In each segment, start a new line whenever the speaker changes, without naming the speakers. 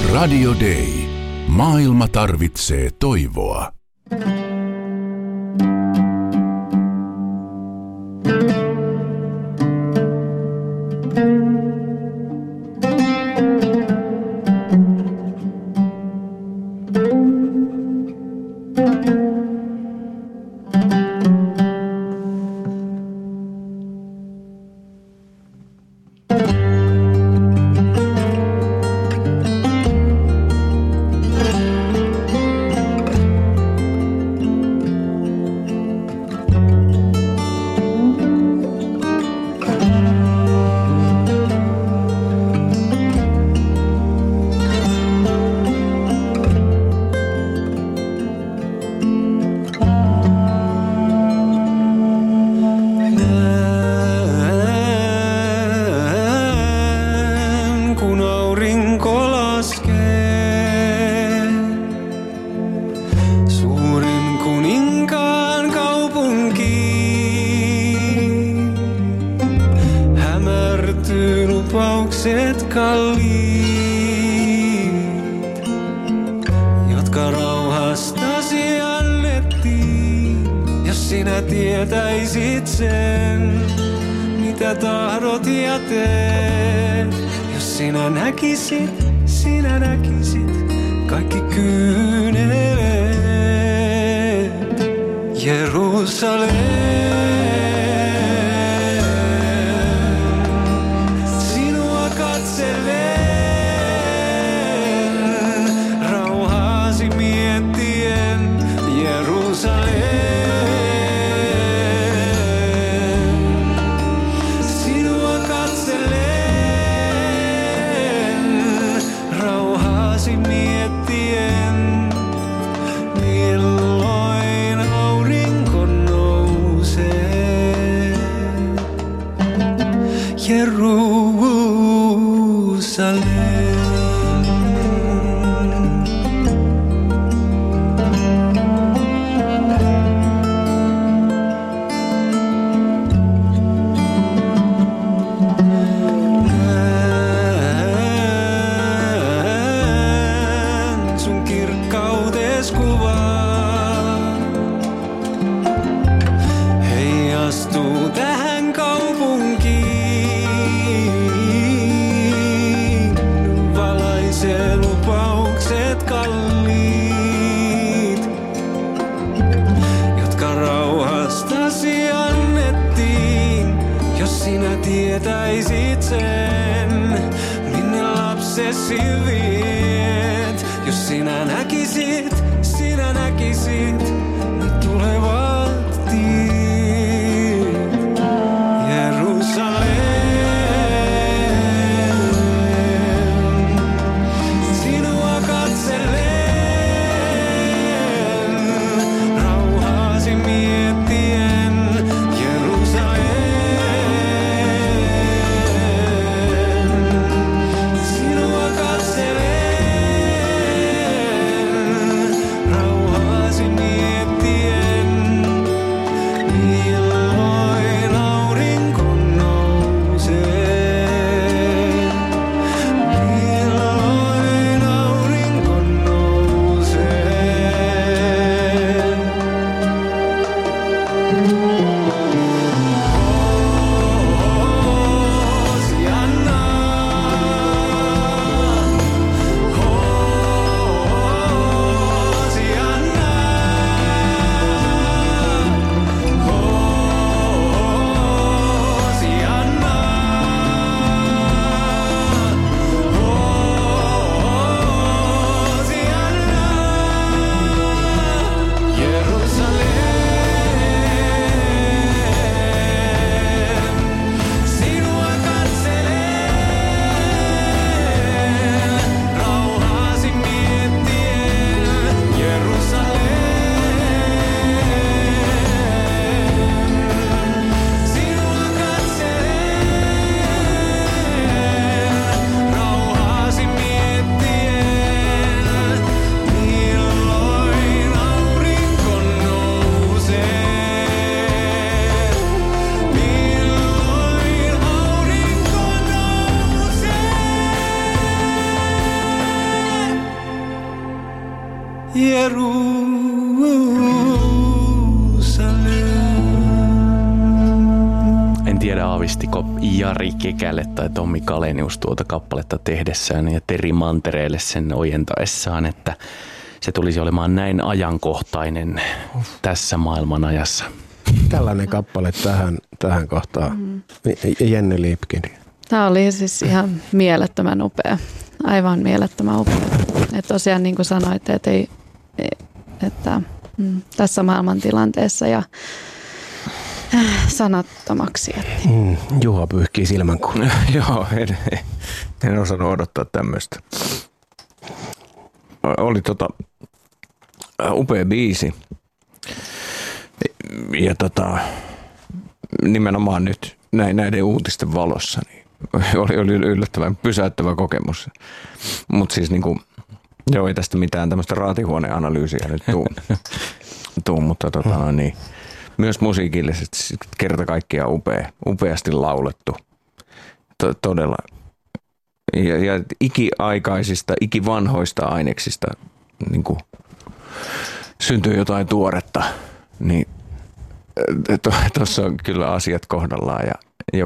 Radio Day. Maailma tarvitsee toivoa.
Sinä näkisit kaikki kyyneleet. Jerusalem, sinua katselen, rauhaasi miettien. Jerusalem, sinua katselen, rauhaasi miettien, milloin aurinko nousee. Jerusalem. Heijastuu tähän kaupunkiin, valaisee lupaukset kalliit, jotka rauhastasi annettiin. Jos sinä tietäisit sen, minne lapsesi viet. Jos sinä näkisit, ne tulevat tiet. Jerusalem, sinua katselen, rauhaasi miettien. Jerusalem, sinua katselen, rauhaasi miettien.
En tiedä aavistiko Jari Kekäle tai Tommi Kalenius tuota kappaletta tehdessään ja Teri Mantereelle sen ojentaessaan, että se tulisi olemaan näin ajankohtainen tässä maailmanajassa.
Tällainen kappale tähän kohtaan. Jenny Lipkin.
Tämä oli siis ihan mielettömän upea. Aivan mielettömän upea. Että tosiaan niin kuin sanoit, että tässä maailmantilanteessa ja sanattomaksi.
Juha pyyhkii silmän kun.
Joo, en osannut odottaa tämmöistä. Oli upea biisi. Ja nimenomaan nyt näiden uutisten valossa niin oli yllättävän pysäyttävä kokemus. Mutta siis niinku, joo, ei tästä mitään tämmöistä raatihuoneanalyysiä nyt tuu mutta niin, myös musiikillisesti kerta kaikkiaan upeasti laulettu. Todella. Ja ikiaikaisista, ikivanhoista aineksista niinku syntyy jotain tuoretta, niin tuossa on kyllä asiat kohdallaan ja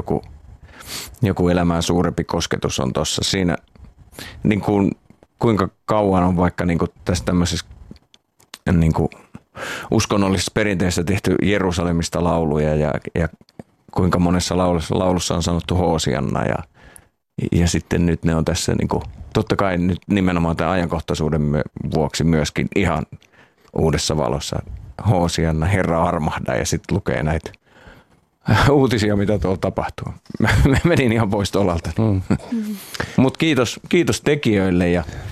joku elämään suurempi kosketus on tuossa. Siinä niin kuin, kuinka kauan on vaikka niin kuin tässä tämmöisessä niin kuin uskonnollisessa perinteessä tehty Jerusalemista lauluja ja kuinka monessa laulussa on sanottu Hoosianna ja sitten nyt ne on tässä niin kuin, totta kai nyt nimenomaan tämän ajankohtaisuuden vuoksi myöskin ihan uudessa valossa Hoosianna, Herra armahda ja sitten lukee näitä uutisia, mitä tuolla tapahtuu. Mä menin ihan pois tolalta. Mutta kiitos tekijöille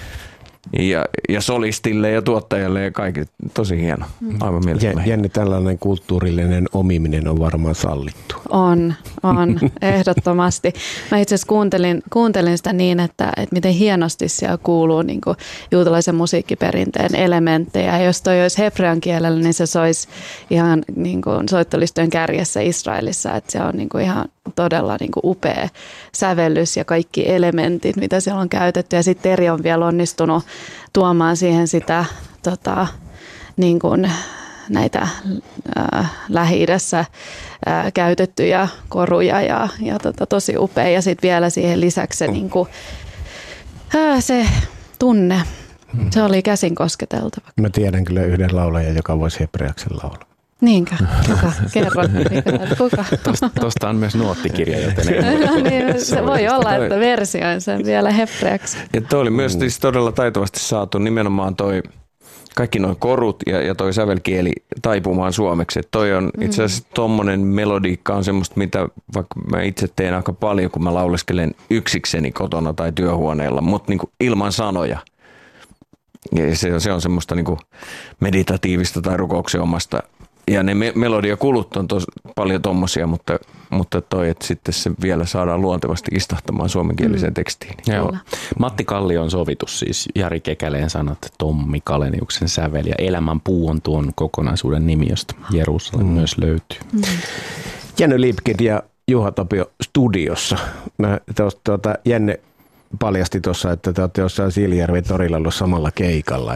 ja solistille ja tuottajalle ja kaikille. Tosi hieno. Aivan mielettömän.
Jenni, tällainen kulttuurillinen omiminen on varmaan sallittu.
On ehdottomasti. Mä itse asiassa kuuntelin sitä niin, että miten hienosti siellä kuuluu niin kuin juutalaisen musiikkiperinteen elementtejä. Ja jos toi olisi hebrean kielellä, niin se soisi ihan niin kuin soittolistojen kärjessä Israelissa. Että se on niin kuin ihan todella niin kuin upea sävellys ja kaikki elementit, mitä siellä on käytetty. Ja sitten Teri on vielä onnistunut tuomaan siihen sitä niin kuin näitä Lähi-idässä käytettyjä koruja ja tosi upea. Ja sitten vielä siihen lisäksi se, niin kuin, se tunne. Se oli käsin kosketeltava.
Mä tiedän kyllä yhden laulajan, joka voisi hebreaksen laulaa.
Niinkö? Kuka? Kerro. Kuka?
Tuosta on myös nuottikirja, joten ei
niin, se voi olla, että versioin sen vielä hebreaksi.
Ja toi oli myös siis todella taitavasti saatu nimenomaan kaikki nuo korut ja toi sävelkieli taipumaan suomeksi. Et toi on itse asiassa tommonen melodiikka on semmoista, mitä vaikka mä itse teen aika paljon, kun mä lauleskelen yksikseni kotona tai työhuoneella, mutta niinku ilman sanoja. Ja se on semmoista niinku meditatiivista tai rukouksen omasta. Ja ne melodiakulut on paljon tommosia, mutta toi, että sitten se vielä saadaan luontevasti istahtamaan suomenkieliseen tekstiin.
Joo. Matti Kallion sovitus siis, Jari Kekäleen sanat, Tommi Kaleniuksen sävel ja Elämän puu on tuon kokonaisuuden nimi, josta Jerusalem myös löytyy.
Jenny Lipkin ja Juha Tapio studiossa. Jenne paljasti tuossa, että te olette jossain Siilijärven torilla ollut samalla keikalla.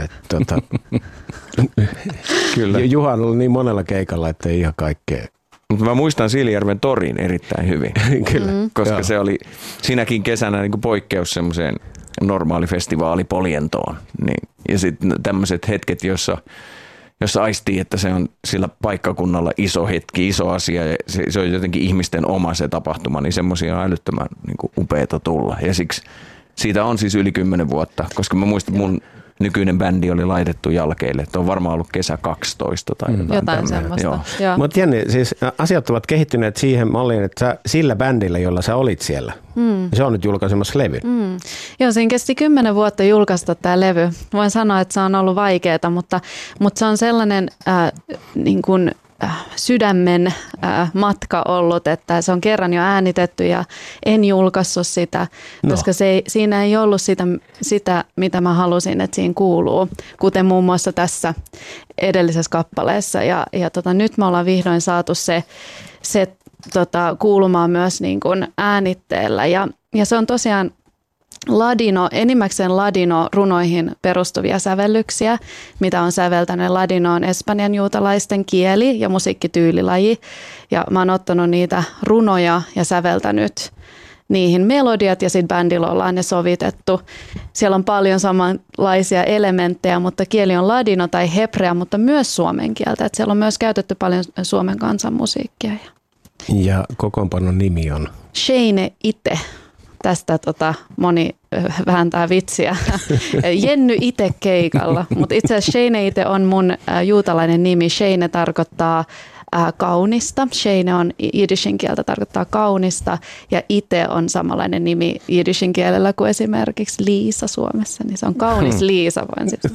Kyllä. Juha on ollut niin monella keikalla, että ei ihan kaikkea.
Mutta mä muistan Siilijärven torin erittäin hyvin.
Kyllä.
Koska se oli sinäkin kesänä niin kuin poikkeus semmoiseen normaali festivaalipolientoon. Niin. Ja sitten tämmöiset hetket, jossa aistii, että se on sillä paikkakunnalla iso hetki, iso asia ja se on jotenkin ihmisten oma se tapahtuma, niin semmoisia on älyttömän niin kuin upeata tulla. Ja siksi siitä on siis yli 10 vuotta, koska mä muistan, mun nykyinen bändi oli laitettu jalkeille. Että on varmaan ollut kesä 12 tai
jotain semmoista.
Mutta Jenni, siis asiat ovat kehittyneet siihen malliin, että sä, sillä bändillä, jolla sä olit siellä, se on nyt julkaisemassa levy.
Joo, siinä kesti 10 vuotta julkaista tämä levy. Voin sanoa, että se on ollut vaikeaa, mutta se on sellainen niin kuin sydämen matka ollut, että se on kerran jo äänitetty ja en julkaissut sitä, koska siinä ei ollut sitä, mitä mä halusin, että siinä kuuluu, kuten muun muassa tässä edellisessä kappaleessa. Ja nyt me ollaan vihdoin saatu se kuulumaan myös niin kuin äänitteellä ja se on tosiaan ladino, enimmäkseen ladino-runoihin perustuvia sävellyksiä, mitä on säveltänyt. Ladino on espanjan juutalaisten kieli ja musiikkityylilaji. Ja mä oon ottanut niitä runoja ja säveltänyt niihin melodiat ja sitten bändillä ollaan ne sovitettu. Siellä on paljon samanlaisia elementtejä, mutta kieli on ladino tai hebrea, mutta myös suomen kieltä. Et siellä on myös käytetty paljon Suomen kansanmusiikkia.
Ja kokoonpanon nimi on?
Sheine ite. Tästä moni vääntää vitsiä. Jenny ite keikalla, mutta itse asiassa Sheine ite on mun juutalainen nimi. Sheine tarkoittaa kaunista. Sheine on jiddishin kieltä, tarkoittaa kaunista, ja ite on samanlainen nimi jiddishin kielellä kuin esimerkiksi Liisa Suomessa, niin se on kaunis Liisa. Voin sitten.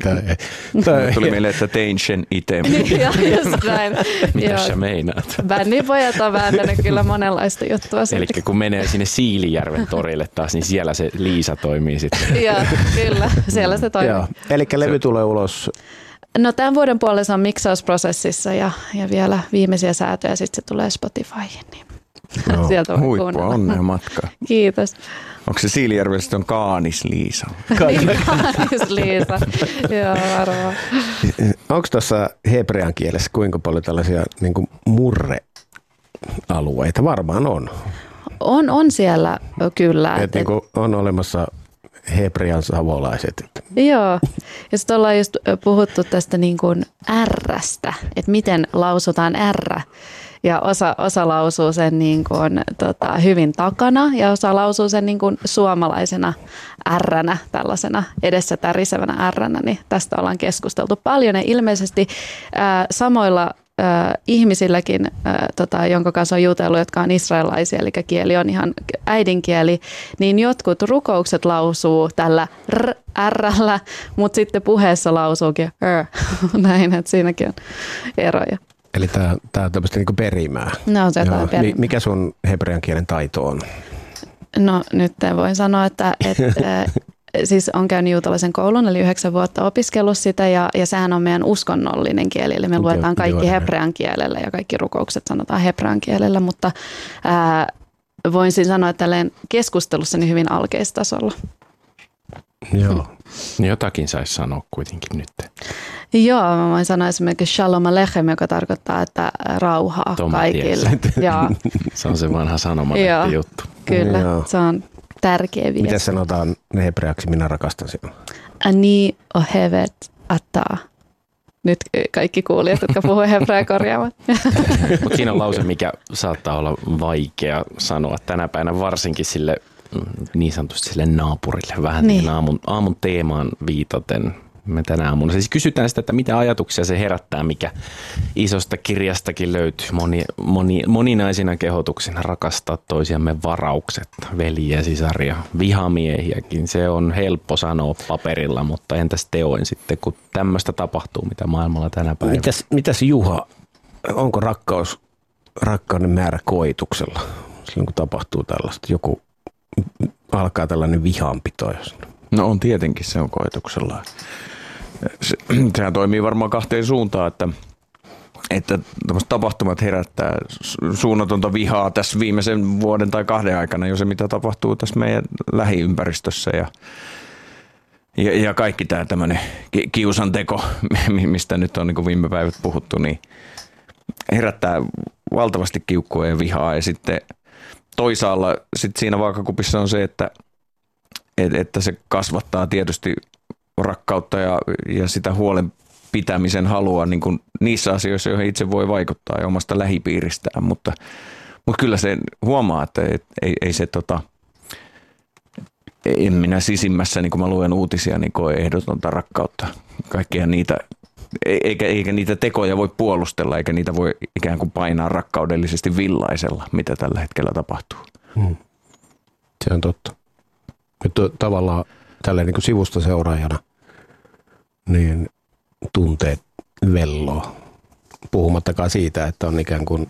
Tuli meille, että tein sen ite.
Just näin.
Mitä sä meinaat?
Bändin pojat on vääntänyt kyllä monenlaista juttua.
Eli kun menee sinne Siilijärven torille taas, niin siellä se Liisa toimii sitten.
Joo, kyllä. Siellä se toimii.
Eli levy tulee ulos.
No tämän vuoden puolella se on miksausprosessissa ja vielä viimeisiä säätöjä, sitten se tulee Spotifyhin. Niin sieltä voi
Huippua,
kuunnella.
onnea matkaa.
Kiitos.
Onko se Siilijärvellä on Kaanis Liisa?
Kaanis Liisa, joo varmaan.
Onko tuossa hebrean kielessä kuinka paljon tällaisia niin kuin murrealueita? Varmaan on.
On siellä kyllä.
Et niin kuin on olemassa hebrean savolaiset.
Joo, ja sitten ollaan just puhuttu tästä niin kuin R-stä, että miten lausutaan R. Ja osa lausuu sen niin kuin, hyvin takana ja osa lausuu sen niin kuin suomalaisena R-nä, tällaisena edessä tärisevänä R-nä, niin tästä ollaan keskusteltu paljon. Ja ilmeisesti samoilla ihmisilläkin, jonka kanssa on jutellut, jotka on israelaisia, eli kieli on ihan äidinkieli, niin jotkut rukoukset lausuu tällä R-llä, mutta sitten puheessa lausuukin näin, että siinäkin on eroja.
Eli tämä on tämmöistä niin kuin perimää.
No, se jotain perimää.
Mikä sun hebrean kielen taito on?
No nyt voin sanoa, että siis on käynyt juutalaisen koulun, eli 9 vuotta opiskellut sitä, ja sehän on meidän uskonnollinen kieli, eli me luetaan kaikki hebrean kielellä, ja kaikki rukoukset sanotaan hebrean kielellä, mutta voisin sanoa, että tälleen keskustelussa hyvin alkeistasolla.
Joo.
Jotakin saisi sanoa kuitenkin nyt.
Joo, mä voin sanoa esimerkiksi Shalom Alechem, joka tarkoittaa, että rauhaa kaikille.
Se on se vanha sanomalehti juttu.
Kyllä, se on tärkeä viesti.
Miten sanotaan hebreaksi minä rakastan sinua?
Ani ohevet ata. Nyt kaikki kuulijat, jotka puhuu hebreaa, korjaavat.
Mutta siinä on lause, mikä saattaa olla vaikea sanoa tänä päivänä, varsinkin sille niin sanotusti sille naapurille, vähän niin aamun teemaan viitaten. Me tänä aamuna siis kysytään sitä, että mitä ajatuksia se herättää, mikä isosta kirjastakin löytyy moninaisina kehotuksina rakastaa toisiamme varauksetta, veliä, sisaria, vihamiehiäkin. Se on helppo sanoa paperilla, mutta entäs teoin sitten, kun tämmöistä tapahtuu, mitä maailmalla tänä päivänä.
Mitäs Juha, onko rakkauden määrä koetuksella silloin, kun tapahtuu tällaista? Joku alkaa tällainen vihanpito.
No on tietenkin, se on koetuksella. Sehän toimii varmaan kahteen suuntaan, että tämmöiset tapahtumat herättää suunnatonta vihaa tässä viimeisen vuoden tai 2 aikana, jo se mitä tapahtuu tässä meidän lähiympäristössä ja kaikki tämä tämmöinen kiusanteko, mistä nyt on niin kuin viime päivät puhuttu, niin herättää valtavasti kiukkua ja vihaa, ja sitten toisaalla sit siinä vaakakupissa on se, että se kasvattaa tietysti rakkautta ja sitä huolen pitämisen halua niin kuin niissä asioissa, joihin itse voi vaikuttaa ja omasta lähipiiristään, mutta kyllä se huomaa, että ei se en minä sisimmässä, niin kun mä luen uutisia, niin koe ehdotonta rakkautta. Kaikkia niitä, eikä niitä tekoja voi puolustella, eikä niitä voi ikään kuin painaa rakkaudellisesti villaisella, mitä tällä hetkellä tapahtuu.
Se on totta. Tavallaan tälleen niin kuin sivusta seuraajana niin tunteet velloo. Puhumattakaan siitä, että on ikään kuin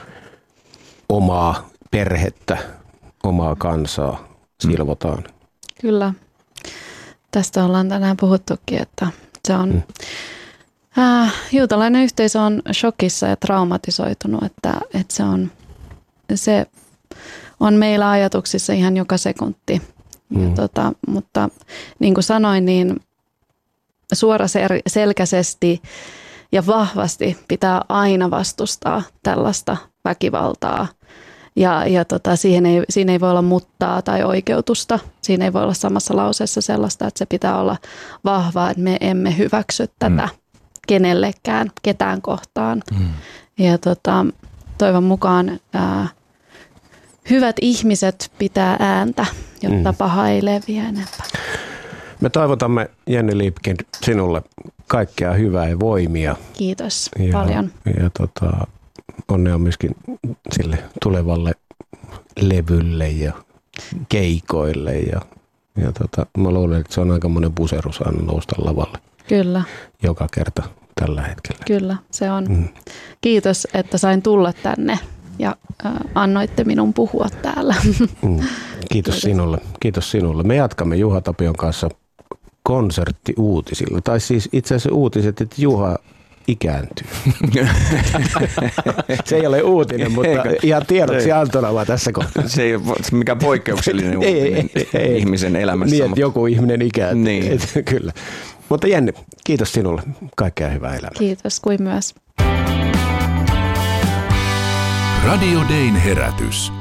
omaa perhettä, omaa kansaa silvotaan. Kyllä.
Tästä ollaan tänään puhuttukin, että se on juutalainen yhteisö on shokissa ja traumatisoitunut, että se on meillä ajatuksissa ihan joka sekunti. Mutta niin kuin sanoin, niin suoraselkäisesti ja vahvasti pitää aina vastustaa tällaista väkivaltaa. Ja siinä ei voi olla muttaa tai oikeutusta. Siinä ei voi olla samassa lauseessa sellaista, että se pitää olla vahvaa, että me emme hyväksy tätä kenellekään, ketään kohtaan. Ja toivon mukaan hyvät ihmiset pitää ääntä, jotta paha ei leviä enempää.
Me toivotamme, Jenny Liipkind, sinulle kaikkea hyvää ja voimia.
Kiitos paljon.
Ja onnea myöskin sille tulevalle levylle ja keikoille. Ja mä luulen, että se on aikamoinen puserus aina nousta lavalle.
Kyllä.
Joka kerta tällä hetkellä.
Kyllä, se on. Kiitos, että sain tulla tänne ja annoitte minun puhua täällä.
Kiitos sinulle. Kiitos sinulle. Me jatkamme Juha Tapion kanssa konserttiuutisilla. Tai siis itse asiassa uutiset, että Juha ikääntyy. Se ei ole uutinen, mutta ihan tiedoksi antona vaan tässä kohtaa.
Se ei ole mikään poikkeuksellinen uutinen ihmisen elämässä.
Niin, että joku ihminen ikääntyy.
Niin.
Kyllä. Mutta Jenny, kiitos sinulle. Kaikkea hyvää elämää.
Kiitos, kuin myös.
Radio Dayn herätys.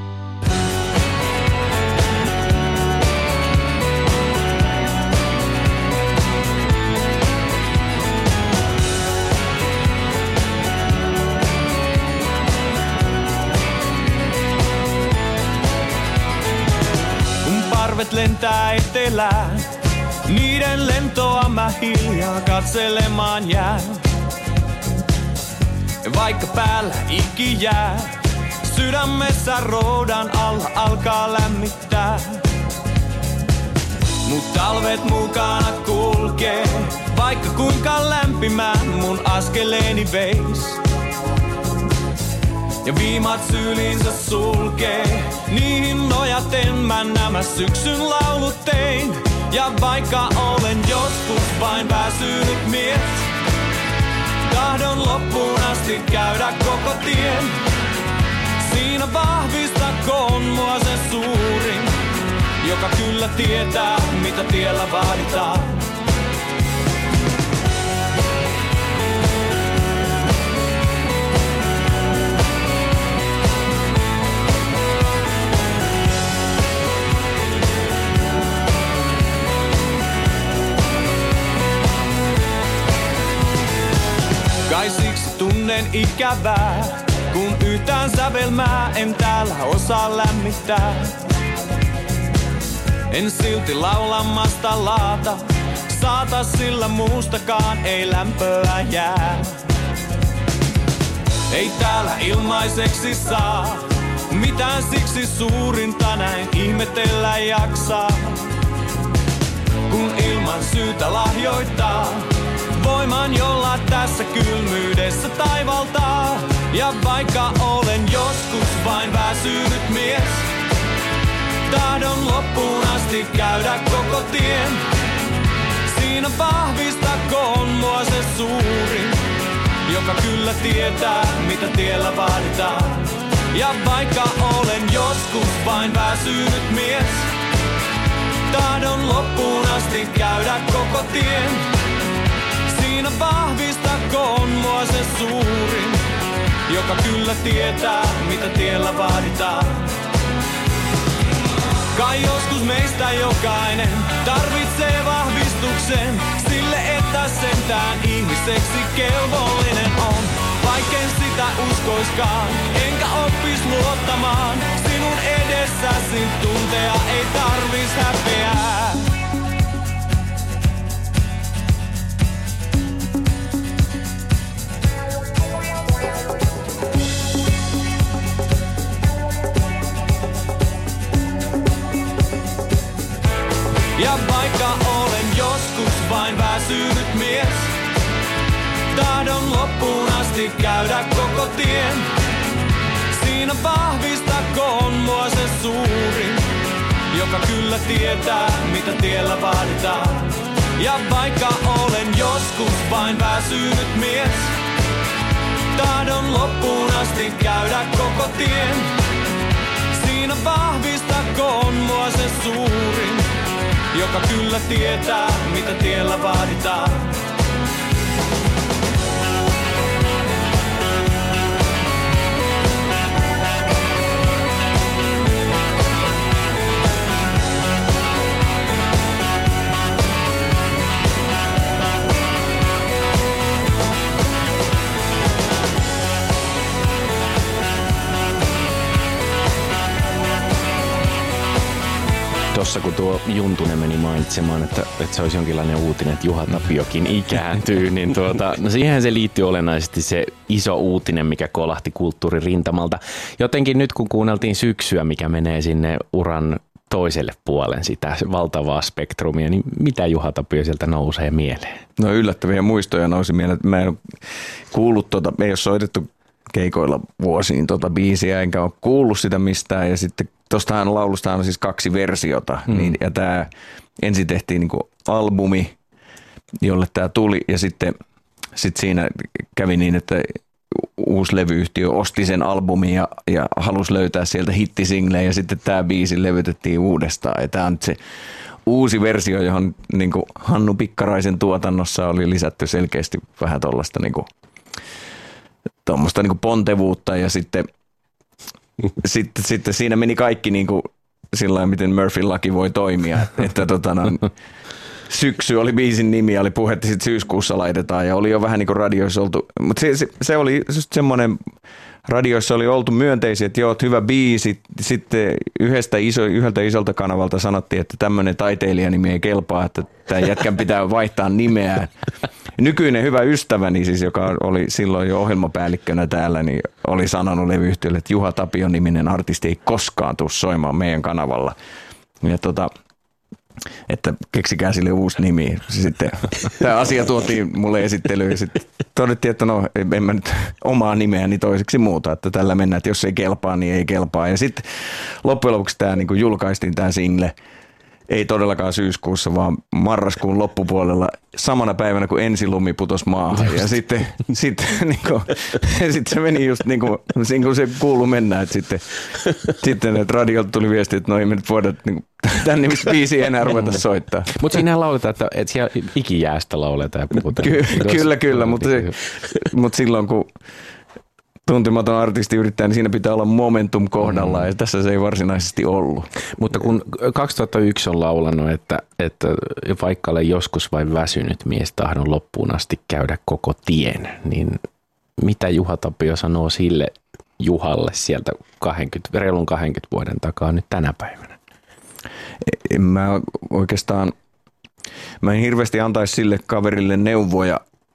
Kun parvet lentää etelään, niiden lentoa mä hiljaa katselemaan jään. Vaikka päällä ikki jää, sydämessä roudan alla alkaa lämmittää. Mut talvet mukana kulkee, vaikka kuinka lämpimään mun askeleeni veis. Ja viimat syliinsä sulkee, niihin nojaten mä nämä syksyn laulut tein. Ja vaikka olen joskus vain väsynyt mies, tahdon loppuun asti käydä koko tien. Siinä vahvistakoon mua se suurin, joka kyllä tietää, mitä tiellä vaaditaan. Kai siksi tunnen ikävää, kun yhtään sävelmää en täällä osaa lämmittää. En silti laulamasta laata, saata sillä muustakaan ei lämpöä jää. Ei täällä ilmaiseksi saa, mitään siksi suurinta näin ihmetellä jaksaa. Kun ilman syytä lahjoittaa voiman, jolla tässä kylmyydessä taivaltaa. Ja vaikka olen joskus vain väsynyt mies, tahdon loppuun asti käydä koko tien. Siinä vahvistakoon mua se suurin, joka kyllä tietää, mitä tiellä vaaditaan. Ja vaikka olen joskus vain väsynyt mies, tahdon loppuun asti käydä koko tien. Siinä vahvistakoon mua se suurin, joka kyllä tietää, mitä tiellä vaaditaan. Kai joskus meistä jokainen tarvitsee vahvistuksen sille, että sentään ihmiseksi kelvollinen on. Vaikken sitä uskoiskaan, enkä oppis luottamaan, sinun edessäsi tuntea ei tarvis häpeää. Ja vaikka olen joskus vain väsynyt mies, tahdon loppuun asti käydä koko tien. Siinä vahvistakoon mua se suurin, joka kyllä tietää, mitä tiellä vaaditaan. Ja vaikka olen joskus vain väsynyt mies, tahdon loppuun asti käydä koko tien. Siinä vahvistakoon mua se suurin, joka kyllä tietää, mitä tiellä vaaditaan.
Tuossa kun tuo Juntunen meni mainitsemaan, että se olisi jonkinlainen uutinen, että Juha Tapiokin ikääntyy, niin no siihen se liittyy olennaisesti se iso uutinen, mikä kolahti kulttuuririntamalta. Jotenkin nyt kun kuunneltiin Syksyä, mikä menee sinne uran toiselle puolen sitä valtavaa spektrumia, niin mitä Juha Tapio sieltä nousee mieleen?
No yllättäviä muistoja nousi mieleen. Mä en ole kuullut me ei ole soitettu keikoilla vuosiin biisiä, enkä ole kuullut sitä mistään. Ja sitten tuostahan laulusta on siis 2 versiota. Niin, ja tämä ensin tehtiin niinku albumi, jolle tämä tuli. Ja sitten siinä kävi niin, että uusi levyyhtiö osti sen albumin ja halusi löytää sieltä hittisinglejä. Ja sitten tämä biisi levytettiin uudestaan. Ja tämä on nyt se uusi versio, johon niinku Hannu Pikkaraisen tuotannossa oli lisätty selkeästi vähän tuollaista tuommoista niinku pontevuutta ja sitten siinä meni kaikki niinku sillä miten Murphyn laki voi toimia, että Syksy oli biisin nimi ja oli puhe, että sitten syyskuussa laitetaan ja oli jo vähän niinku radioissa oltu, mutta se oli just semmoinen, radioissa oli oltu myönteisiä, että joo, hyvä biisi, sitten yhdeltä isolta kanavalta sanottiin, että tämmöinen taiteilijanimi ei kelpaa, että tämän jätkän pitää vaihtaa nimeään. Nykyinen hyvä ystäväni siis, joka oli silloin jo ohjelmapäällikkönä täällä, niin oli sanonut levyyhtiölle, että Juha Tapion niminen artisti ei koskaan tule soimaan meidän kanavalla. Ja että keksikää sille uusi nimi. Sitten tämä asia tuotiin mulle esittelyyn ja sitten todettiin, että no en mä nyt omaa nimeäni toiseksi muuta, että tällä mennään, että jos ei kelpaa, niin ei kelpaa. Ja sitten loppujen lopuksi tämä niin kuin julkaistiin tämä single, ei todellakaan syyskuussa, vaan marraskuun loppupuolella samana päivänä, kun ensilumi putosi maahan. Ja sitten se meni just niin kuin se kuului mennä, että sitten että radiolta tuli viesti, että no ei me nyt voida niin tämän nimistä biisiä enää ruveta soittaa.
Mutta siinä lauletaan, että siellä ikijäästä lauletaan ja puhutaan.
Kyllä, mutta silloin kun tuntematon artisti yrittää, niin siinä pitää olla momentum kohdallaan ja tässä se ei varsinaisesti ollut.
Mutta kun 2001 on laulanut, että vaikka olen joskus vain väsynyt mies, tahdon loppuun asti käydä koko tien, niin mitä Juha Tapio sanoo sille Juhalle sieltä reilun 20 vuoden takaa nyt tänä päivänä?
Mä en hirveästi antaisi sille kaverille neuvoja.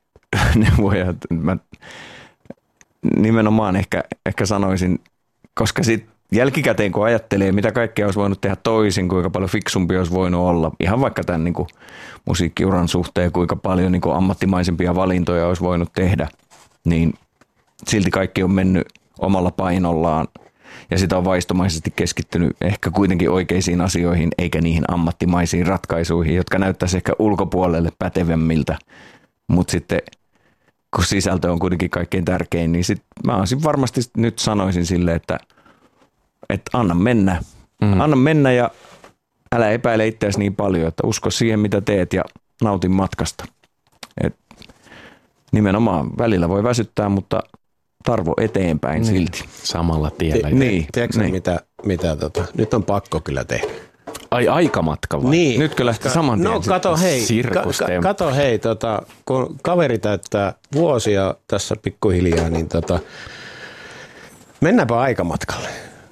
Mä nimenomaan ehkä sanoisin, koska sitten jälkikäteen kun ajattelee, mitä kaikkea olisi voinut tehdä toisin, kuinka paljon fiksumpi olisi voinut olla, ihan vaikka tämän niin kuin musiikkiuran suhteen, kuinka paljon niin kuin ammattimaisempia valintoja olisi voinut tehdä, niin silti kaikki on mennyt omalla painollaan ja sitä on vaistomaisesti keskittynyt ehkä kuitenkin oikeisiin asioihin, eikä niihin ammattimaisiin ratkaisuihin, jotka näyttäisi ehkä ulkopuolelle pätevämmiltä, mutta sitten kun sisältö on kuitenkin kaikkein tärkein, niin sit mä varmasti nyt sanoisin sille, että anna mennä. Anna mennä ja älä epäile itseäsi niin paljon, että usko siihen, mitä teet ja nautin matkasta. Et nimenomaan välillä voi väsyttää, mutta tarvo eteenpäin silti.
Samalla tiellä.
Tiedätkö mitä nyt on pakko kyllä tehdä.
Ai aikamatka vai?
Niin. Nytkö lähtee saman tien?
No kato hei, kun kaveri täyttää vuosia tässä pikkuhiljaa, niin mennäänpä aikamatkalle.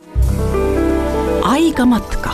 Aikamatka.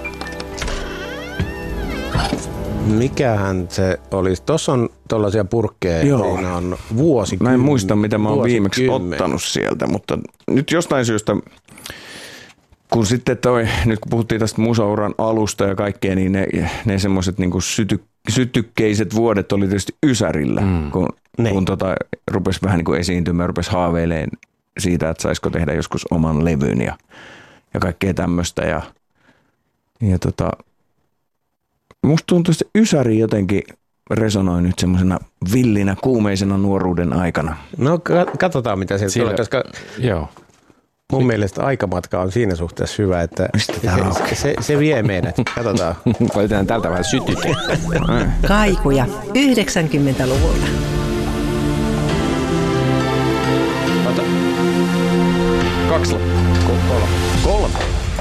Mikähän se olisi? Tuossa on tuollaisia purkkeja, niin on vuosikymmen.
Mä en muista, mitä mä oon viimeksi ottanut sieltä, mutta nyt jostain syystä, kun sitten nyt kun puhuttiin tästä musauran alusta ja kaikkea, niin ne semmoiset niin kuin sytykkeiset vuodet oli tietysti ysärillä, kun rupesi vähän niin kuin esiintymään, rupesi haaveilemaan siitä, että saisiko tehdä joskus oman levyn ja kaikkea tämmöistä. Ja musta tuntuu, että ysäri jotenkin resonoi nyt semmoisena villinä, kuumeisena nuoruuden aikana.
No katsotaan, mitä sieltä tulee, koska
joo.
mun mielestä aikamatka on siinä suhteessa hyvä, että se vie meidät. Katsotaan.
Valitaan tältä vähän sytytettä.
Kaikuja 90-luvulta.
Ota. 2 3.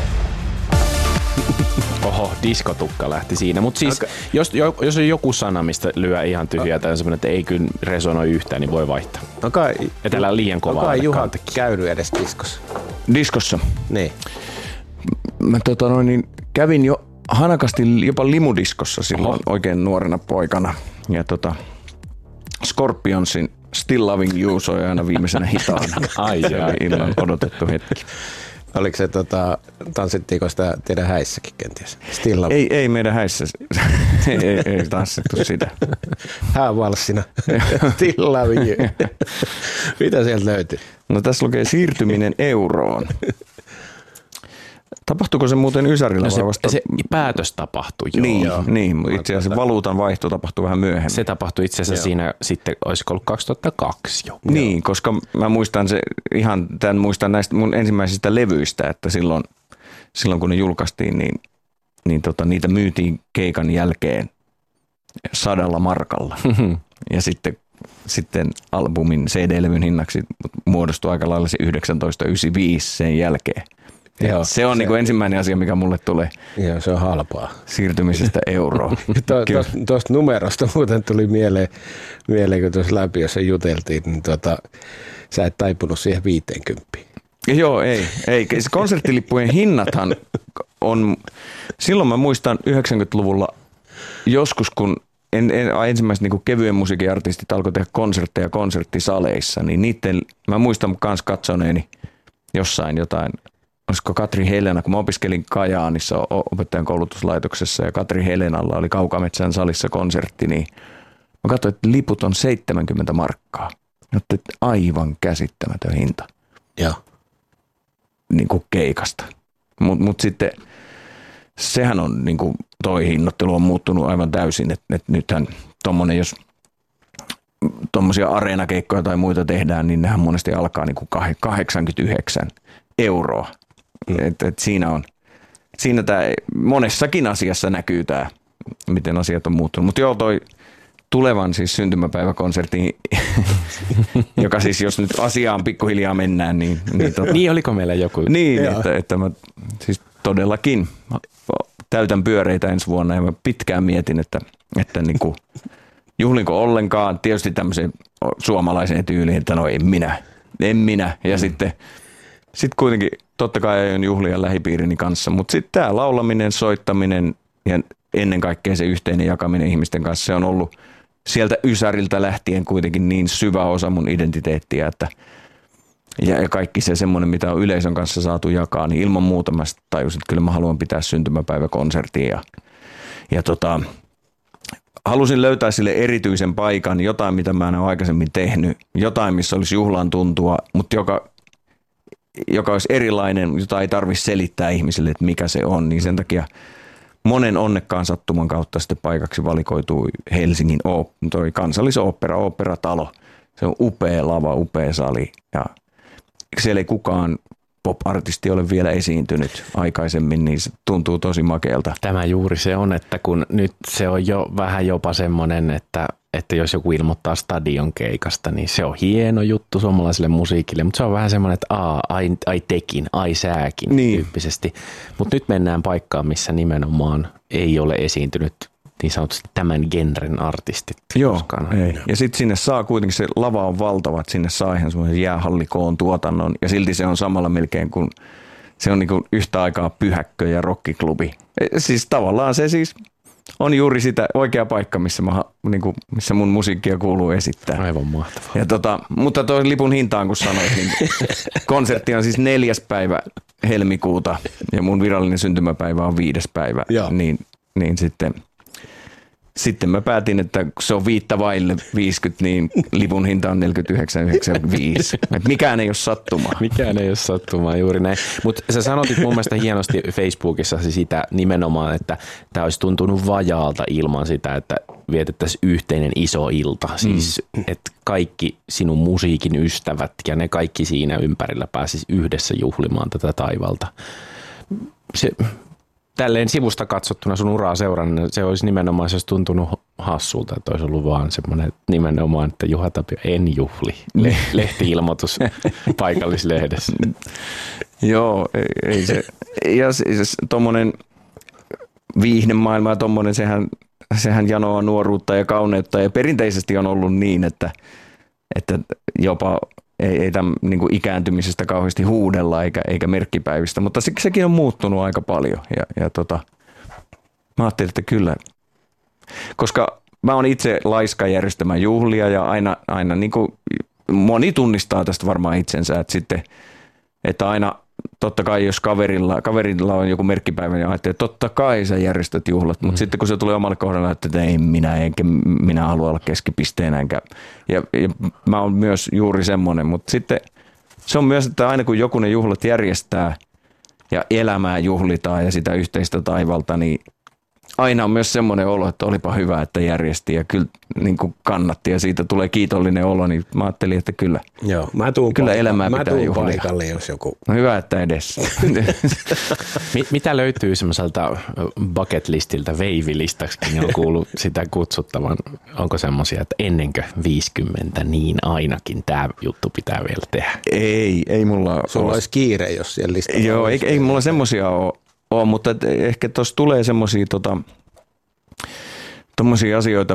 Oho, diskotukka lähti siinä. Mutta siis, jos on joku sana, mistä lyö ihan tyhjää tai semmoinen, että ei kyllä resonoi yhtään, niin voi vaihtaa. Ja tällä on liian kovaa.
Onko Juha käynyt edes diskossa?
Diskossa?
Niin.
Mä kävin jo hanakasti jopa limudiskossa silloin oikein nuorena poikana. Ja Scorpionsin Still Loving You soi aina viimeisenä hitaana.
Ai
se oli illan odotettu hetki.
Oliko se, tanssittiinko sitä teidän häissäkin kenties?
Ei meidän häissä. ei tanssittu sitä.
Häävalssina. Still Loving You. Mitä sieltä löytyy?
No tässä lukee siirtyminen euroon. Tapahtuiko se muuten Ysärillä vai vasta?
Se päätös tapahtui, joo.
Niin, itse asiassa valuutan vaihto tapahtui vähän myöhemmin.
Se tapahtui itse asiassa siinä sitten, olisiko ollut 2002 jo.
Niin, koska mä muistan muistan näistä mun ensimmäisistä levyistä, että silloin kun ne julkaistiin, niin niitä myytiin keikan jälkeen 100 markalla. Ja sitten albumin CD-levyn hinnaksi muodostui aika lailla se 1995 sen jälkeen. Joo, se on niin ensimmäinen asia, mikä mulle tulee.
Joo, se on halpaa.
Siirtymisestä euroon.
Tuosta numerosta muuten tuli mieleen, kun tuossa läpi, jossa juteltiin, niin sä et taipunut siihen 50.
Joo, ei. Se konserttilippujen hinnathan on, silloin mä muistan 90-luvulla joskus, kun ensimmäiset niin kevyen musiikin artistit alkoi tehdä konsertteja konserttisaleissa, niin niiden, mä muistan myös katsoneeni jossain jotain, olisiko Katri Helena, kun mä opiskelin Kajaanissa opettajan koulutuslaitoksessa ja Katri Helenalla oli Kaukametsän salissa konsertti, niin mä katsoin, että liput on 70 markkaa. Jotta aivan käsittämätön hinta.
Joo.
Niin kuin keikasta. Mut sitten sehän on, niin kuin toi hinnoittelu on muuttunut aivan täysin, että nythän tommonen, jos tommosia areenakeikkoja tai muita tehdään, niin nehän monesti alkaa niin kuin 89 €. Et siinä tää monessakin asiassa näkyy tää, miten asiat on muuttunut. Mutta joo, toi tulevan siis syntymäpäiväkonsertin, joka siis jos nyt asiaan pikkuhiljaa mennään, niin
niin oliko meillä joku?
Niin, että mä siis todellakin täytän pyöreitä ensi vuonna ja mä pitkään mietin, että niin kuin juhlinko ollenkaan, tietysti tämmöiseen suomalaiseen tyyliin, että no en minä. Ja sitten kuitenkin totta kai aion juhlia lähipiirini kanssa, mutta sitten tämä laulaminen, soittaminen ja ennen kaikkea se yhteinen jakaminen ihmisten kanssa, se on ollut sieltä Ysäriltä lähtien kuitenkin niin syvä osa mun identiteettiä, että ja kaikki se semmoinen, mitä on yleisön kanssa saatu jakaa, niin ilman muuta mä tajusin, että kyllä mä haluan pitää syntymäpäiväkonsertin ja halusin löytää sille erityisen paikan, jotain mitä mä en ole aikaisemmin tehnyt, jotain missä olisi juhlan tuntua, mutta joka olisi erilainen, jota ei tarvitse selittää ihmisille, että mikä se on, niin sen takia monen onnekkaan sattuman kautta sitten paikaksi valikoitui Helsingin Kansallisooperatalo. Se on upea lava, upea sali ja siellä ei kukaan pop-artisti ole vielä esiintynyt aikaisemmin, niin se tuntuu tosi makealta.
Tämä juuri se on, että kun nyt se on jo vähän jopa semmoinen, että jos joku ilmoittaa stadion keikasta, niin se on hieno juttu suomalaiselle musiikille, mutta se on vähän semmoinen, että ai tekin, ai sääkin tyyppisesti. Mutta nyt mennään paikkaan, missä nimenomaan ei ole esiintynyt niin sanotusti tämän genren artistit.
Joo, ei. Ja sitten sinne saa kuitenkin, se lava on valtava, että sinne saa ihan semmoisen jäähallikoon tuotannon ja silti se on samalla melkein kuin, se on niin kuin yhtä aikaa pyhäkkö ja rockiklubi. Siis tavallaan se siis on juuri sitä oikea paikka, missä mun musiikkia kuuluu esittää.
Aivan mahtavaa.
Ja mutta tuo lipun hintaan, kun sanoit, niin konsertti on siis 4. päivä helmikuuta ja mun virallinen syntymäpäivä on 5. päivä. Niin sitten sitten mä päätin, että se on 5 vaille 50, niin lipun hinta on 49,95. Mikään ei ole sattumaa.
Mikään ei ole sattumaa, juuri näin. Mutta sä sanotit mun mielestä hienosti Facebookissa sitä nimenomaan, että tämä olisi tuntunut vajaalta ilman sitä, että vietettäisiin yhteinen iso ilta. Siis, että kaikki sinun musiikin ystävät ja ne kaikki siinä ympärillä pääsis yhdessä juhlimaan tätä taivalta. Tälleen sivusta katsottuna sun uraa seurannut, se olisi nimenomaan, se olisi tuntunut hassulta, että olisi ollut vaan semmoinen nimenomaan, että Juha Tapio en juhli. Lehti-ilmoitus paikallislehdessä.
Joo, ei se. Ja siis tommonen viihnemaailma ja tommonen, sehän janoaa nuoruutta ja kauneutta. Ja perinteisesti on ollut niin, että jopa ei tämän niin kuin ikääntymisestä kauheasti huudella eikä merkkipäivistä, mutta sekin on muuttunut aika paljon. Ja mä ajattelin, että kyllä, koska mä oon itse laiska järjestämään juhlia ja aina niin kuin moni tunnistaa tästä varmaan itsensä, että aina totta kai jos kaverilla on joku merkkipäivä, niin ajattelee, että totta kai sä järjestät juhlat, mutta sitten kun se tulee omalle kohdalle, että ei minä halua olla keskipisteenä. Ja mä oon myös juuri semmoinen, mutta sitten se on myös, että aina kun joku ne juhlat järjestää ja elämää juhlitaan ja sitä yhteistä taivalta, niin aina on myös semmoinen olo, että olipa hyvä, että järjesti ja kyllä niin kuin kannatti ja siitä tulee kiitollinen olo, niin mä ajattelin, että kyllä,
joo, mä tuun
kyllä elämää pitää juhlia.
Paikalle, jos joku.
No hyvä, että edessä.
Mitä löytyy semmoiselta bucket listiltä, veivilistaksikin on kuullut sitä kutsuttavan? Onko semmoisia, että ennenkö 50, niin ainakin tämä juttu pitää vielä tehdä?
Ei mulla
sulla olisi kiire, jos siellä listalla.
Joo, ei mulla semmoisia ole, mutta ehkä tuossa tulee semmoisia tommosia asioita,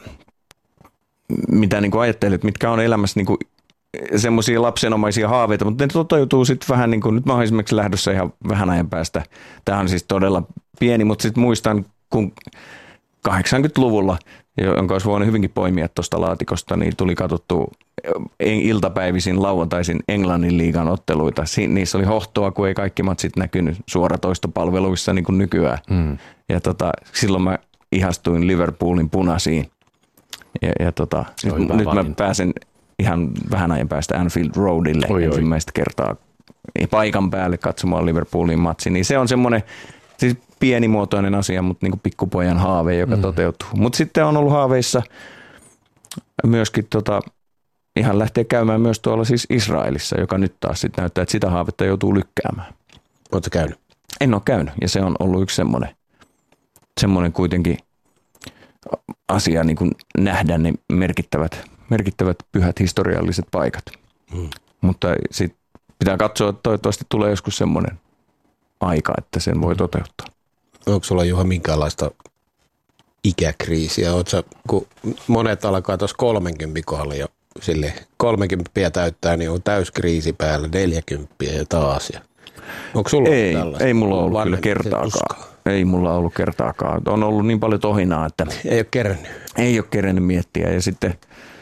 mitä niin kuin ajattelet, mitkä on elämässä niin kuin semmoisia lapsenomaisia haaveita, mutta ne toteutuu sitten vähän niin kuin, nyt mä oon esimerkiksi lähdössä ihan vähän ajan päästä. Tämä on siis todella pieni, mutta sitten muistan, kun 80-luvulla, jonka olisi voinut hyvinkin poimia tuosta laatikosta, niin tuli katsottu iltapäivisin lauantaisin Englannin liigan otteluita. Niissä oli hohtoa, kun ei kaikki matsit näkynyt suoratoistopalveluissa niin kuin nykyään. Ja silloin mä ihastuin Liverpoolin punaisiin. Ja nyt mä pääsen ihan vähän ajan päästä Anfield Roadille ensimmäistä kertaa paikan päälle katsomaan Liverpoolin matsi. Niin se on semmoinen siis pienimuotoinen asia, mutta niin kuin pikkupojan haave, joka toteutuu. Mutta sitten on ollut haaveissa myöskin ihan lähtee käymään myös tuolla siis Israelissa, joka nyt taas sitten näyttää, että sitä haavetta joutuu lykkäämään.
Oletko käynyt?
En ole käynyt ja se on ollut yksi semmoinen kuitenkin asia niin kuin nähdä ne merkittävät pyhät historialliset paikat. Mutta sitten pitää katsoa, että toivottavasti tulee joskus semmoinen aika, että sen voi toteuttaa.
Onko sulla, Juha, minkäänlaista ikäkriisiä? Kun monet alkaa tuossa 30 kohdalla jo sille 30 täyttää, niin on täyskriisi päällä, 40 ja taas. Onko sulla
ei mulla ollut kyllä kertaakaan. Ei mulla ollut kertaakaan. On ollut niin paljon tohinaa, että ei ole kerennyt miettiä. Ja sitten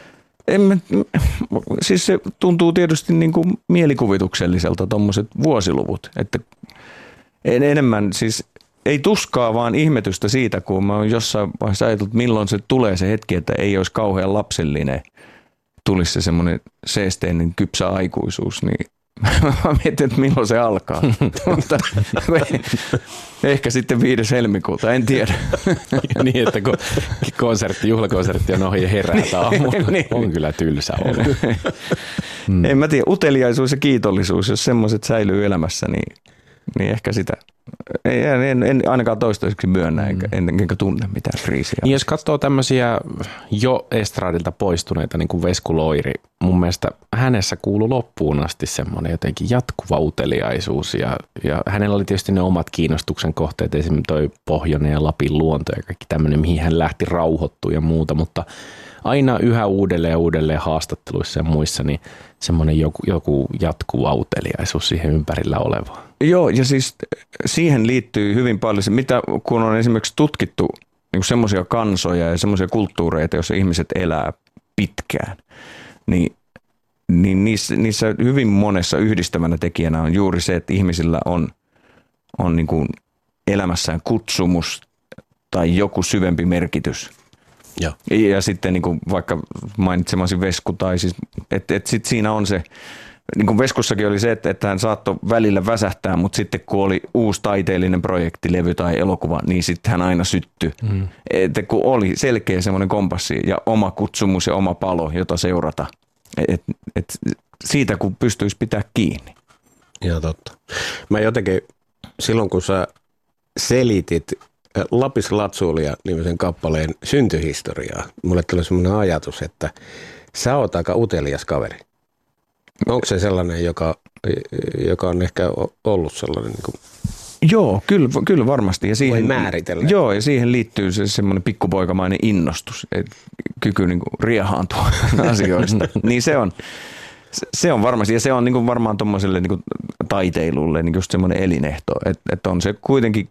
siis se tuntuu tietysti niin kuin mielikuvitukselliselta tommoset vuosiluvut, että enemmän siis ei tuskaa, vaan ihmetystä siitä, kun mä oon jossain vaiheessa ajatellut, milloin se tulee se hetki, että ei olisi kauhean lapsellinen, tulisi se semmoinen seesteinen kypsä aikuisuus, niin mä mietin, että milloin se alkaa. Mutta ehkä sitten 5. helmikuuta, en tiedä.
Niin, että kun juhlakonsertti on ohi ja heräät aamulla, on kyllä tylsä olla.
En mä tiedä, uteliaisuus ja kiitollisuus, jos semmoiset säilyy elämässä, niin ehkä sitä. En ainakaan toistaiseksi myönnä, enkä tunne mitään kriisiä.
Niin jos katsoo tämmöisiä jo estradilta poistuneita, niin kuin Vesku Loiri, mun mielestä hänessä kuului loppuun asti semmoinen jotenkin jatkuva uteliaisuus. Ja hänellä oli tietysti ne omat kiinnostuksen kohteet, esimerkiksi toi Pohjoinen ja Lapin luonto ja kaikki tämmöinen, mihin hän lähti rauhoittua ja muuta, mutta aina yhä uudelleen haastatteluissa ja muissa, niin semmoinen joku jatkuva uteliaisuus siihen ympärillä olevaa.
Joo, ja siis siihen liittyy hyvin paljon se, mitä kun on esimerkiksi tutkittu niin semmoisia kansoja ja semmoisia kulttuureita, joissa ihmiset elää pitkään, niin niissä hyvin monessa yhdistävänä tekijänä on juuri se, että ihmisillä on niin kuin elämässään kutsumus tai joku syvempi merkitys.
Joo.
Ja sitten niin kuin vaikka mainitsemasi Vesku, tai siis, että sit siinä on se, niin kuin Veskussakin oli se, että hän saattoi välillä väsähtää, mutta sitten kun oli uusi taiteellinen projekti, levy tai elokuva, niin sitten hän aina syttyi. Että kun oli selkeä semmoinen kompassi ja oma kutsumus ja oma palo, jota seurata, että siitä kun pystyisi pitää kiinni.
Joo, totta. Mä jotenkin, silloin kun sä selitit Lapis Latsulia nimisen kappaleen syntyhistoriaa, mulle tuli semmoinen ajatus, että sä oot aika utelias kaveri. Onko se sellainen, joka on ehkä ollut sellainen? Niin kuin...
Joo, kyllä varmasti. Ja siihen,
voi määritellä.
Joo, ja siihen liittyy se semmoinen pikkupoikamainen innostus, kyky niin kuin riehaantua asioista. Niin se on varmasti, ja se on niin kuin varmaan tuommoiselle niin kuin taiteilulle niin just semmoinen elinehto, että on se kuitenkin,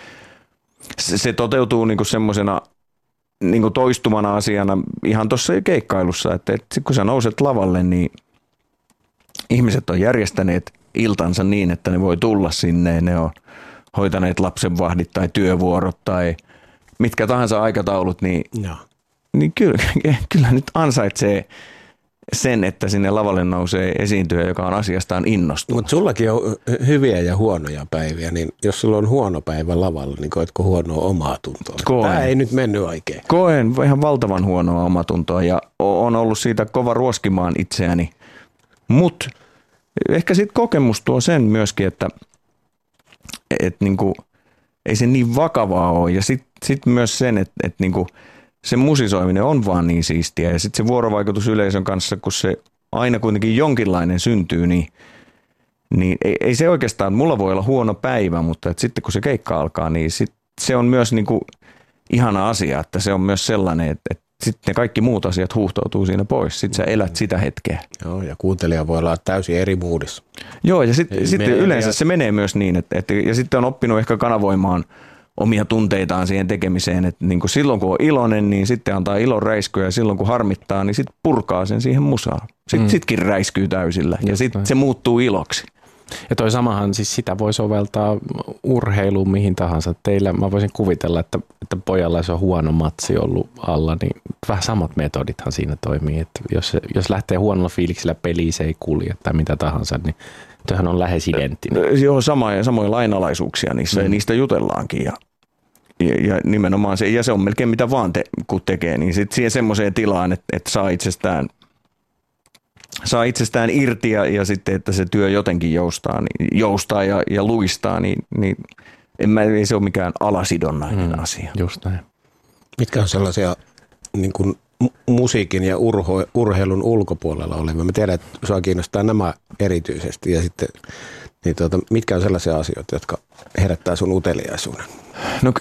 se toteutuu niin kuin semmoisena niin kuin toistuvana asiana ihan tuossa keikkailussa, että kun sä nouset lavalle, niin ihmiset on järjestäneet iltansa niin, että ne voi tulla sinne, ne on hoitaneet lapsenvahdit tai työvuorot tai mitkä tahansa aikataulut, niin kyllä nyt ansaitsee sen, että sinne lavalle nousee esiintyjä, joka on asiastaan innostunut.
Mutta sullakin on hyviä ja huonoja päiviä, niin jos sulla on huono päivä lavalla, niin koetko huonoa omaa tuntoa? Tämä ei nyt mennyt oikein.
Koen ihan valtavan huonoa omatuntoa ja on ollut siitä kova ruoskimaan itseäni, mutta ehkä sitten kokemus tuo sen myöskin, että niinku, ei se niin vakavaa ole ja sitten myös sen, että niinku, se musisoiminen on vaan niin siistiä ja sitten se vuorovaikutus yleisön kanssa, kun se aina kuitenkin jonkinlainen syntyy, niin ei se oikeastaan, mulla voi olla huono päivä, mutta sitten kun se keikka alkaa, niin se on myös niinku ihana asia, että se on myös sellainen, että sitten ne kaikki muut asiat huuhtoutuu siinä pois. Sitten sä elät sitä hetkeä.
Joo, ja kuuntelija voi olla täysin eri moodissa.
Joo, ja sitten yleensä se menee myös niin, että ja sitten on oppinut ehkä kanavoimaan omia tunteitaan siihen tekemiseen, että niin kuin silloin kun on iloinen, niin sitten antaa ilon räiskyä, ja silloin kun harmittaa, niin sitten purkaa sen siihen musaan. Sittenkin räiskyy täysillä, ja sitten se muuttuu iloksi.
Ja toi samahan siis sitä voi soveltaa urheiluun mihin tahansa. Teillä mä voisin kuvitella, että pojalla jos on huono matsi ollut alla, niin vähän samat metodithan siinä toimii. Että jos lähtee huonolla fiiliksellä peliin, se ei kulje tai mitä tahansa, niin toihan on lähes identtinen.
Joo, samoja lainalaisuuksia niissä ja niistä jutellaankin ja nimenomaan se, ja se on melkein mitä vaan kun tekee, niin sitten siihen semmoiseen tilaan, että saa itsestään irti ja sitten, että se työ jotenkin joustaa ja luistaa, niin ei se ole mikään alasidonnainen asia.
Just näin.
Mitkä on sellaisia niin kuin musiikin ja urheilun ulkopuolella olevia? Mä tiedän, että sua kiinnostaa nämä erityisesti ja sitten niin mitkä on sellaisia asioita, jotka herättää sun uteliaisuuden?
No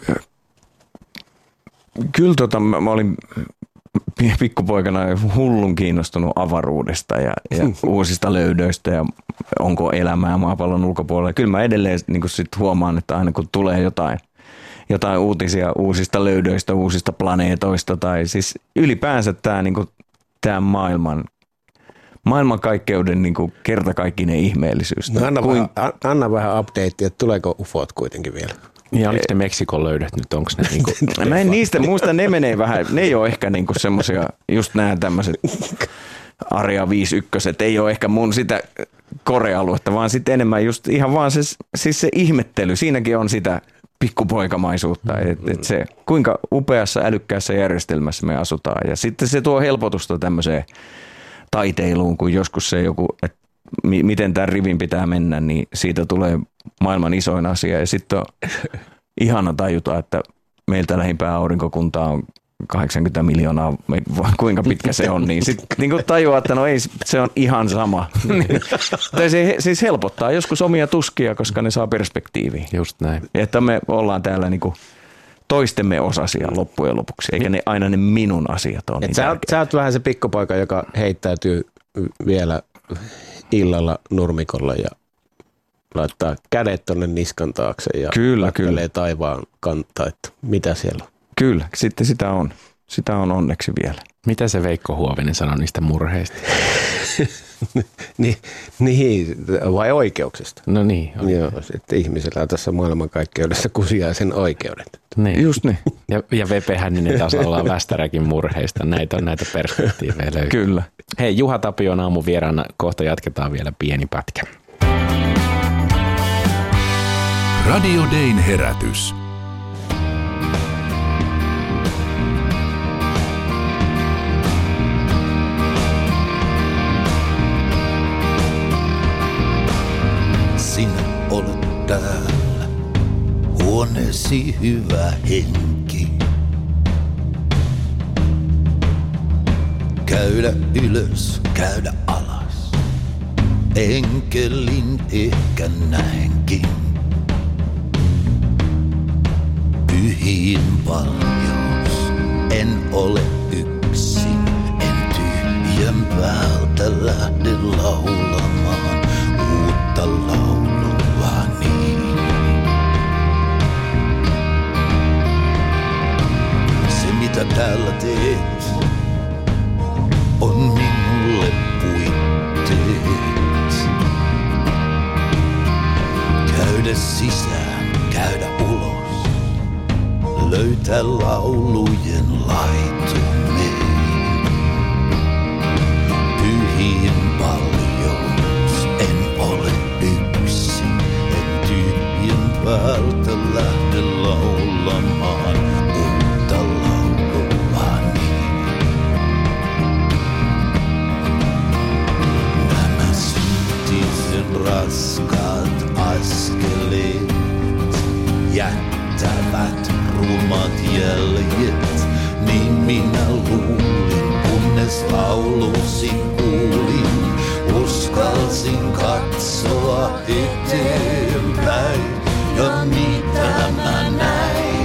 kyllä mä olin pikkupoikana hullun kiinnostunut avaruudesta ja uusista löydöistä ja onko elämää maapallon ulkopuolella. Kyllä mä edelleen niin sit huomaan, että aina kun tulee jotain uutisia uusista löydöistä, uusista planeetoista tai siis ylipäänsä tämä niin maailmankaikkeuden niin kertakaikkinen ihmeellisyys.
No anna vähän updatea, että tuleeko ufot kuitenkin vielä?
Ja oliko ne Meksikon löydöt nyt, onko ne niinku...
Mä en niistä muista, ne menee vähän, ne ei ole ehkä niinku semmoisia, just nämä tämmöiset Area 51, ei ole ehkä mun sitä korealuetta, vaan sitten enemmän just ihan vaan se ihmettely, siinäkin on sitä pikkupoikamaisuutta, että se kuinka upeassa älykkäässä järjestelmässä me asutaan ja sitten se tuo helpotusta tämmöiseen taiteiluun, kun joskus se joku, että miten tämän rivin pitää mennä, niin siitä tulee maailman isoin asia. Ja sitten on ihana tajuta, että meiltä lähimpää aurinkokuntaa on 80 miljoonaa, kuinka pitkä se on, niin sitten niin tajuaa, että no ei, se on ihan sama. Tai se siis helpottaa joskus omia tuskia, koska ne saa perspektiiviä.
Just näin.
Että me ollaan täällä niin kuin toistemme osasia loppujen lopuksi, eikä ne aina ne minun asiat on. Niin
sä oot vähän se pikkupoika, joka heittäytyy vielä illalla nurmikolla ja laittaa kädet tonne niskan taakse ja katselee taivaan kantaa, että mitä siellä on.
Kyllä, sitten sitä on onneksi vielä.
Mitä se Veikko Huovinen sanoi niistä murheista?
Niin, vai oikeuksista?
No niin.
Joo, että ihmisellä on tässä maailmankaikkeudessa kusiaisen oikeudet.
Niin. Just niin.
Ja Vepe Hänninen taas ollaan Västäräkin murheista. Näitä on näitä perspektiivejä löytyy.
Kyllä.
Hei, Juha Tapio on aamuvieraana. Kohta jatketaan vielä pieni pätkä.
Radio Dayn herätys.
Sinä olet täällä, huoneesi hyvä henki. Käydä ylös, käydä alas, enkelin ehkä näenkin. Pyhiin valjaus, en ole yksin, en tyhjän päältä lähde laulamaan uutta lauluani. Se mitä täällä teet on minulle puitteet. Käydä sisään, käydä ulos, löytää laulujen laitumeen. Pyhiin paljous, en ole yksin, en tyhjän päältä lähde laulamaan uutta lauluani. Nämä syntisen raskaat askeleet jättävät rumat jäljet, niin minä luulin, kunnes laulusi kuulin. Uskalsin katsoa eteenpäin, ja mitä mä näin,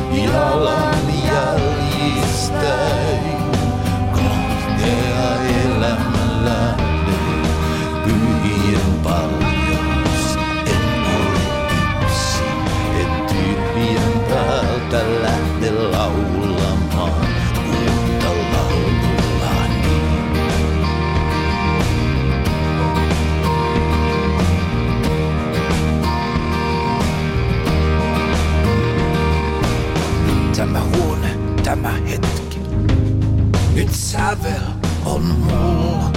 jalanjäljistäin. Kahtea elämän lähde, pyhien paljous, en ole yksin, en tyhjän päältä lähde laulamaan uutta lauluani. Tämä huone, tämä hetki, nyt sävel on mulla.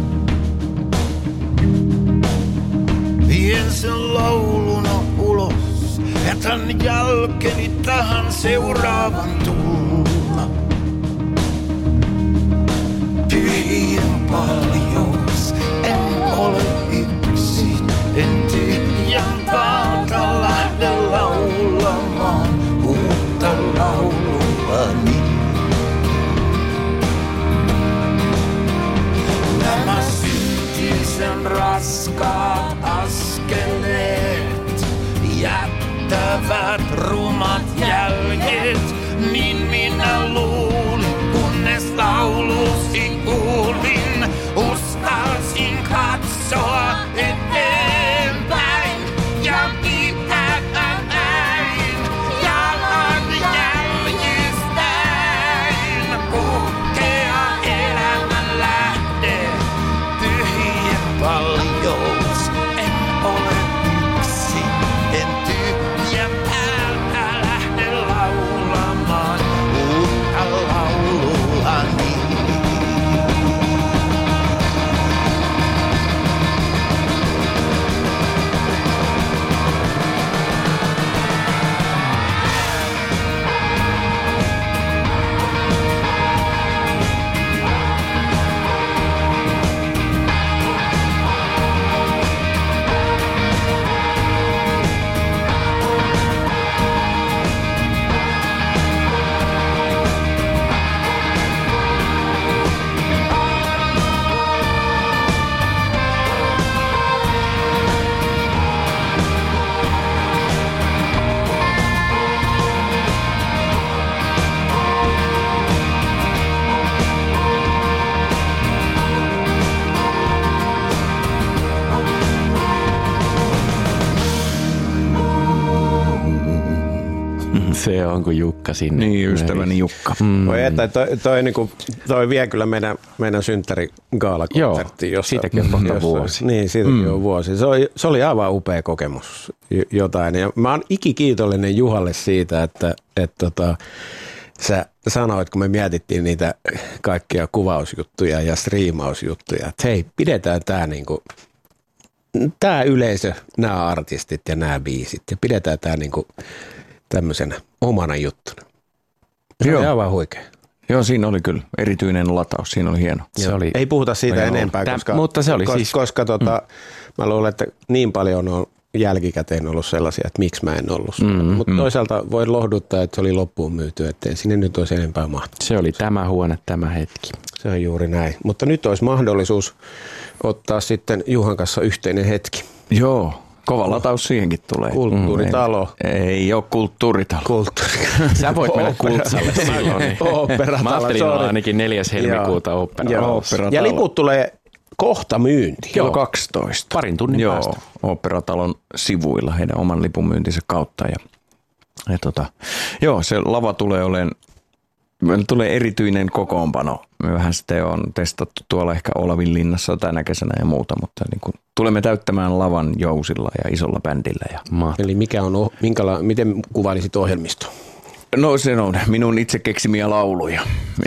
Vien sen lauluna ulos, jätän jälkeni tähän seuraavan tulla. Pyhien paljous, en ole yksin, en tyhjän päältä lähde laulamaan uutta lauluani. Nämä syntisen raskaat askeleet jättävät rumat jäljet, niin minä luulin, kunnes laulusi kuulin. Uskalsin katsoa eteenpäin ja mitä näin, jalan jäljistäin. Puhkea elämän lähde, pyhien paljous, en ole yksin, en tyhjän päältä lähde laulamaan uutta lauluani.
Se on kuin Jukka sinne.
Niin, ystäväni Jukka.
Voi että toi vie kyllä meidän synttärigaalakonserttiin.
Joo, siitäkin on kohta vuosi.
Niin, siitäkin on vuosi. Se oli aivan upea kokemus jotain. Ja mä oon ikikiitollinen Juhalle siitä, että sä sanoit, kun me mietittiin niitä kaikkia kuvausjuttuja ja striimausjuttuja, että hei, pidetään tää yleisö, nämä artistit ja nämä biisit ja pidetään tää tämmöisenä omana juttuna. Se oli aivan huikea.
Joo, siinä oli kyllä erityinen lataus, siinä oli hieno.
Ei puhuta siitä enempää,
mutta se oli
koska mä luulen, että niin paljon on jälkikäteen ollut sellaisia, että miksi mä en ollut. Mutta toisaalta voi lohduttaa, että se oli loppuun myyty, ettei sinne nyt olisi enempää mahtunut.
Se oli tämä huone, tämä hetki.
Se on juuri näin. Mutta nyt olisi mahdollisuus ottaa sitten Juhan kanssa yhteinen hetki.
Joo, kova lataus siihenkin tulee.
Kulttuuritalo.
Ei ole kulttuuritalo.
Sä voit mennä Kultsalle silloin.
Oopperatalo.
Mä ajattelin olla ainakin 4. helmikuuta Oopperatalo.
Ja liput tulee kohta myyntiin.
Kello 12.
Parin tunnin päästä.
Oopperatalon sivuilla heidän oman lipunmyyntinsä kautta. Joo, se lava tulee olemaan, meillä tulee erityinen kokoonpano. Me vähän sitten on testattu tuolla ehkä Olavinlinnassa tänä kesänä ja muuta, mutta niin kuin tulemme täyttämään lavan jousilla ja isolla bändillä.
Eli miten kuvailisit ohjelmistoa?
No se on minun itse keksimiä lauluja.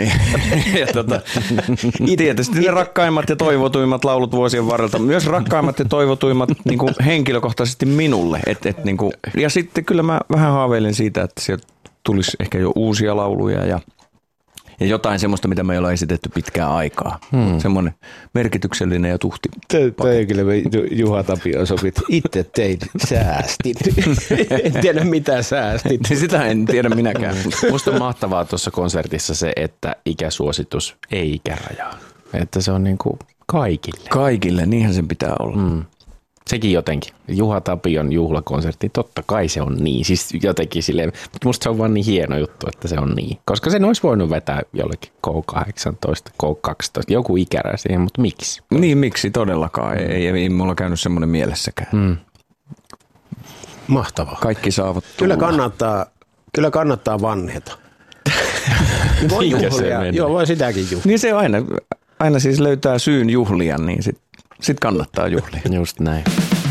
Tietysti ne rakkaimmat ja toivotuimmat laulut vuosien varrelta. Myös rakkaimmat ja toivotuimmat niin kuin henkilökohtaisesti minulle. Ja sitten kyllä mä vähän haaveilen siitä, että sieltä tulisi ehkä jo uusia lauluja ja jotain semmoista, mitä me ei ole esitetty pitkään aikaa. Semmoinen merkityksellinen ja tuhti.
Toi kyllä Juha Tapio sopit. Itse tein säästin. En tiedä mitä säästit.
Sitä en tiedä minäkään.
Musta on mahtavaa tuossa konsertissa se, että ikäsuositus ei ikärajaa. Että se on niinku kaikille.
Kaikille, niinhän sen pitää olla.
Sekin jotenkin. Juha Tapion juhlakonsertti, totta kai se on niin. Siis jotenkin silleen, mutta musta se on vaan niin hieno juttu, että se on niin. Koska sen olisi voinut vetää jollekin K18, K12, joku ikäraja siihen, mutta miksi?
Niin, miksi todellakaan. Ei mulla käynyt semmoinen mielessäkään.
Mahtavaa.
Kaikki saavat tulla.
Kyllä kannattaa vanheta. Voi juhlia. Joo, voi sitäkin juhlia.
Niin se on aina siis löytää syyn juhlia, niin sit kannattaa juhlia.
Just näin.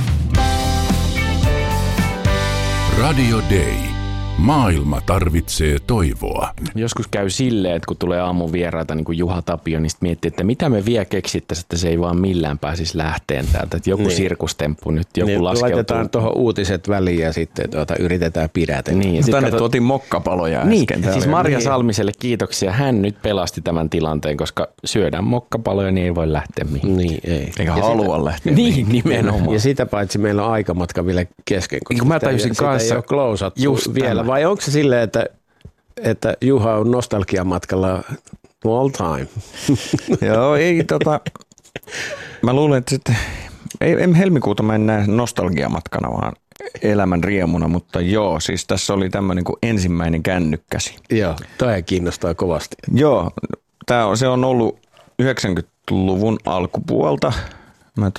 Radio Day. Maailma tarvitsee toivoa.
Joskus käy silleen, että kun tulee aamun vieraita niin kuin Juha Tapio, niin miettii, että mitä me vielä keksittäisiin, että se ei vaan millään pääsisi lähteen täältä. Että joku sirkustemppu nyt, joku laskeutuu.
Laitetaan tuohon uutiset väliin ja sitten yritetään pidätellä.
Niin,
tänne tuotiin mokkapaloja äsken.
Niin, siis Marja Salmiselle kiitoksia. Hän nyt pelasti tämän tilanteen, koska syödään mokkapaloja, niin ei voi lähteä mihin.
Niin, ei.
Eikä halua lähteä.
Niin, nimenomaan.
Ja sitä paitsi meillä on aikamatka vielä kesken.
Kun mä tajusin kanssa.
Sitä ei ole klousattu vielä. Vai onko se silleen, että Juha on nostalgiamatkalla all time?
Joo, ei mä luulen, että sitten, ei helmikuuta mä en näe nostalgiamatkana, vaan elämän riemuna, mutta joo, siis tässä oli tämmöinen kuin ensimmäinen kännykkäsi.
Joo, toi kiinnostaa kovasti.
Joo, se on ollut 90-luvun alkupuolta. Mä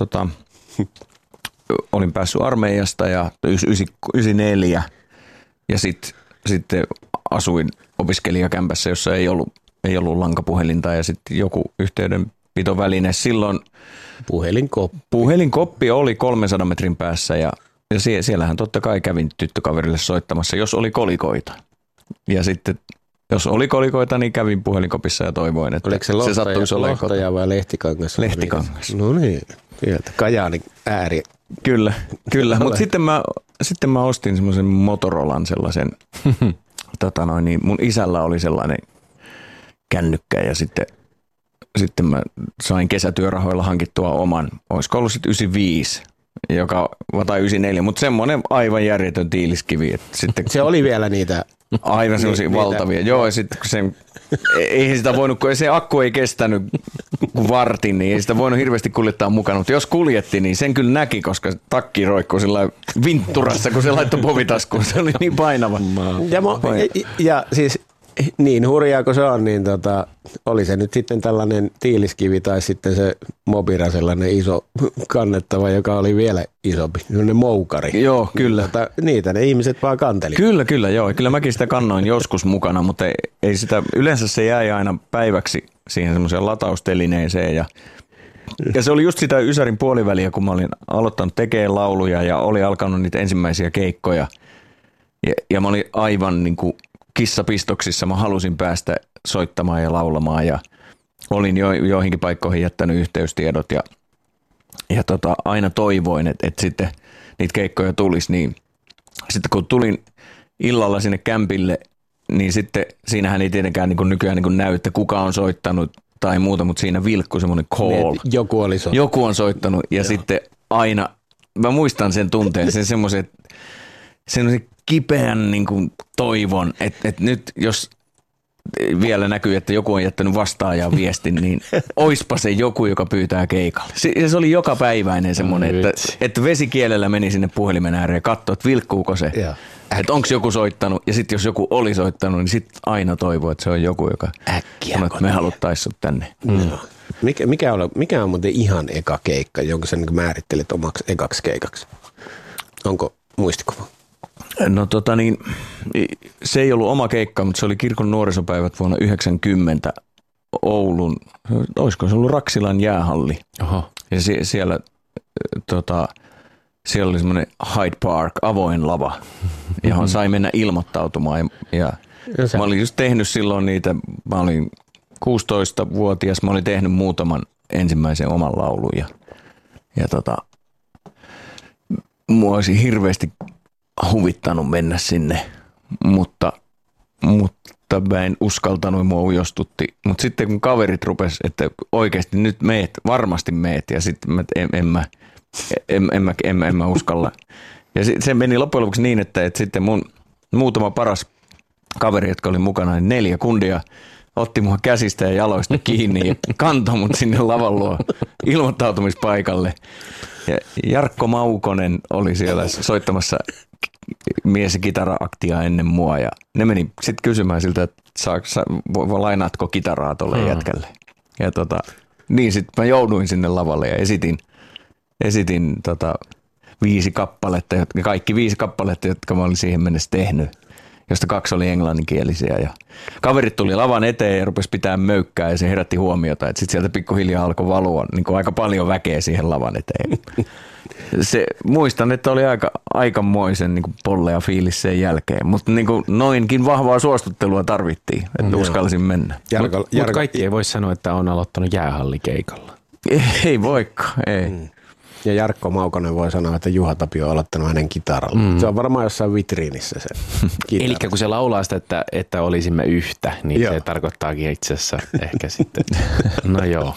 olin päässyt armeijasta ja 94 ja sitten asuin opiskelijakämpässä, jossa ei ollut lankapuhelinta ja sitten joku yhteydenpitoväline. Silloin puhelinkoppi oli 300 metrin päässä ja siellähän totta kai kävin tyttökaverille soittamassa, jos oli kolikoita. Ja sitten jos oli kolikoita, niin kävin puhelinkopissa ja toivoin, että se sattuisi olemaan
Lohtaja vai Lehtikangas?
Lehtikangas.
No niin, sieltä Kajaanin ääri.
Kyllä. Mutta sitten mä ostin semmoisen Motorolan sellaisen, mun isällä oli sellainen kännykkä ja sitten mä sain kesätyörahoilla hankittua oman, olisiko ollut sitten 95, tai 94, mutta semmoinen aivan järjetön tiiliskivi. Että sitten,
se oli vielä niitä.
Aivan semmoisia valtavia. Joo, ja sitten ei sitä voinut, kun se akku ei kestänyt kuin vartin, niin ei sitä voinut hirveästi kuljettaa mukana. Mutta jos kuljetti, niin sen kyllä näki, koska takki roikkui sillä vintturassa, kun se laittoi povitaskuun. Se oli niin painava.
Ja siis niin hurjaa kuin se on, niin oli se nyt sitten tällainen tiiliskivi tai sitten se Mobira sellainen iso kannettava, joka oli vielä isompi, sellainen moukari.
Joo, kyllä.
Niitä ne ihmiset vaan kanteli.
Kyllä, joo. Kyllä mäkin sitä kannoin joskus mukana, mutta ei sitä, yleensä se jäi aina päiväksi siihen semmoiseen lataustelineeseen ja se oli just sitä Ysärin puoliväliä, kun mä olin aloittanut tekemään lauluja ja oli alkanut niitä ensimmäisiä keikkoja. Ja mä olin aivan niin kuin kissapistoksissa. Mä halusin päästä soittamaan ja laulamaan ja olin joihinkin paikkoihin jättänyt yhteystiedot ja aina toivoin, että sitten niitä keikkoja tulisi. Niin sitten kun tulin illalla sinne kämpille, niin sitten siinähän ei tietenkään niin kuin nykyään niin kuin näy, että kuka on soittanut tai muuta, mutta siinä vilkkui semmoinen call.
Joku oli soittanut.
Joku on soittanut ja sitten aina, mä muistan sen tunteen, sen semmoisen kipeän niin kuin toivon, että nyt jos vielä näkyy, että joku on jättänyt vastaajan viestin, niin oispa se joku, joka pyytää keikalle. Se oli jokapäiväinen semmoinen, että vesikielellä meni sinne puhelimen ääreen ja katsoi, että vilkkuuko se. Että onko joku soittanut ja sitten jos joku oli soittanut, niin sitten aina toivoo, että se on joku, joka sanoo, että me haluttaisiin sut tänne.
Mikä on muuten ihan eka keikka, jonka sä niin määrittelet omaksi ekaksi keikaksi? Onko muistikuva?
No se ei ollut oma keikka, mutta se oli kirkon nuorisopäivät vuonna 1990 Oulun, olisiko se ollut Raksilan jäähalli.
Oho.
Ja siellä oli semmoinen Hyde Park, avoin lava, johon sai mennä ilmoittautumaan. Ja mä olin just tehnyt silloin niitä, mä olin 16-vuotias, mä olin tehnyt muutaman ensimmäisen oman laulun. Ja mua olisi hirveästi huvittanut mennä sinne, mutta mä en uskaltanut, mua ujostutti. Mutta sitten kun kaverit rupes, että oikeasti nyt varmasti meet, ja sitten en mä uskalla. Ja se meni loppujen lopuksi niin, että sitten mun muutama paras kaveri, jotka oli mukana, niin 4 kundia otti mua käsistä ja jaloista kiinni ja kantoi mut sinne lavan luo ilmoittautumispaikalle. Ja Jarkko Maukonen oli siellä soittamassa mies- ja kitara-aktia ennen mua ja ne meni sitten kysymään siltä, että lainaatko kitaraa tolle jätkälle. Ja niin sitten mä jouduin sinne lavalle ja esitin 5 kappaletta, kaikki 5 kappaletta, jotka mä olin siihen mennessä tehnyt, josta 2 oli englanninkielisiä. Ja kaverit tuli lavan eteen ja rupesi pitää möykkää ja se herätti huomiota, että sitten sieltä pikkuhiljaa alkoi valua niin kuin aika paljon väkeä siihen lavan eteen. Muistan, että oli aikamoisen niin kuin pollea fiilis sen jälkeen, mutta niin kuin noinkin vahvaa suostuttelua tarvittiin, että uskalsin mennä.
Mutta kaikki ei voi sanoa, että on aloittanut jäähallikeikalla.
Ei voikaan, ei.
Ja Jarkko Maukonen voi sanoa, että Juha Tapio on aloittanut hänen kitaralla. Se on varmaan jossain vitriinissä se kitara.
Eli kun se laulaa sitä, että olisimme yhtä, niin se tarkoittaakin itse asiassa ehkä sitten. No joo.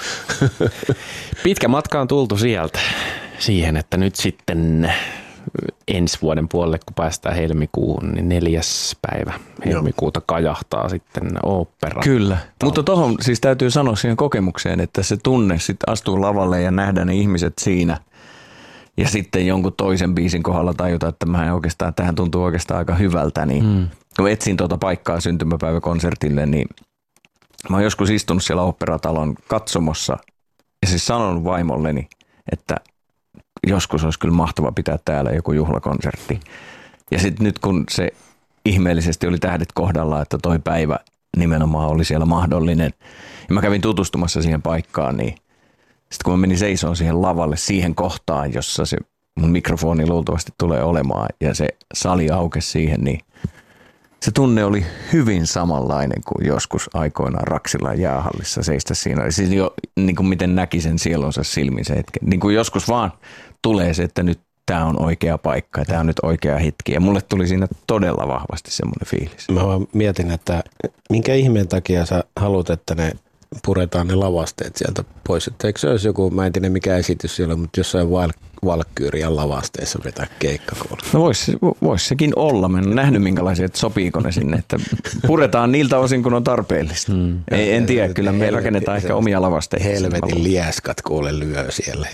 Pitkä matka on tultu sieltä siihen, että nyt sitten ensi vuoden puolelle, kun päästään helmikuuhun, niin 4. päivä helmikuuta kajahtaa sitten ooppera.
Kyllä, mutta tuohon siis täytyy sanoa siihen kokemukseen, että se tunne sitten astuu lavalle ja nähdä ne ihmiset siinä ja sitten jonkun toisen biisin kohdalla tajuta, että tämähän tuntuu oikeastaan aika hyvältä, niin kun etsin tuota paikkaa syntymäpäiväkonsertille, niin mä oon joskus istunut siellä oopperatalon katsomossa ja siis sanonut vaimolleni, että joskus olisi kyllä mahtava pitää täällä joku juhlakonsertti. Ja sitten nyt kun se ihmeellisesti oli tähdet kohdalla, että toi päivä nimenomaan oli siellä mahdollinen. Ja mä kävin tutustumassa siihen paikkaan, niin sitten kun mä menin seisoon siihen lavalle, siihen kohtaan, jossa se mun mikrofoni luultavasti tulee olemaan ja se sali aukesi siihen, niin se tunne oli hyvin samanlainen kuin joskus aikoinaan Raksilan jäähallissa seistä siinä. Siis jo niin kuin miten näki sen sielunsa silmin se hetken. Niin kuin joskus vaan tulee se, että nyt tämä on oikea paikka ja tämä on nyt oikea hetki. Ja mulle tuli siinä todella vahvasti semmoinen fiilis.
Mä vaan mietin, että minkä ihmeen takia sä haluat, että ne puretaan ne lavasteet sieltä pois. Että eikö se olisi joku, mä en tiedä mikä esitys siellä, mutta jossain Valkkyrian lavasteessa vetää keikkakoulu.
No vois sekin olla. Mä en ole nähnyt minkälaisia, että sopiiko ne sinne. Että puretaan niiltä osin, kun on tarpeellista. En tiedä, kyllä me rakennetaan ehkä omia lavasteita.
Helvetin lieskat kuule lyö siellä.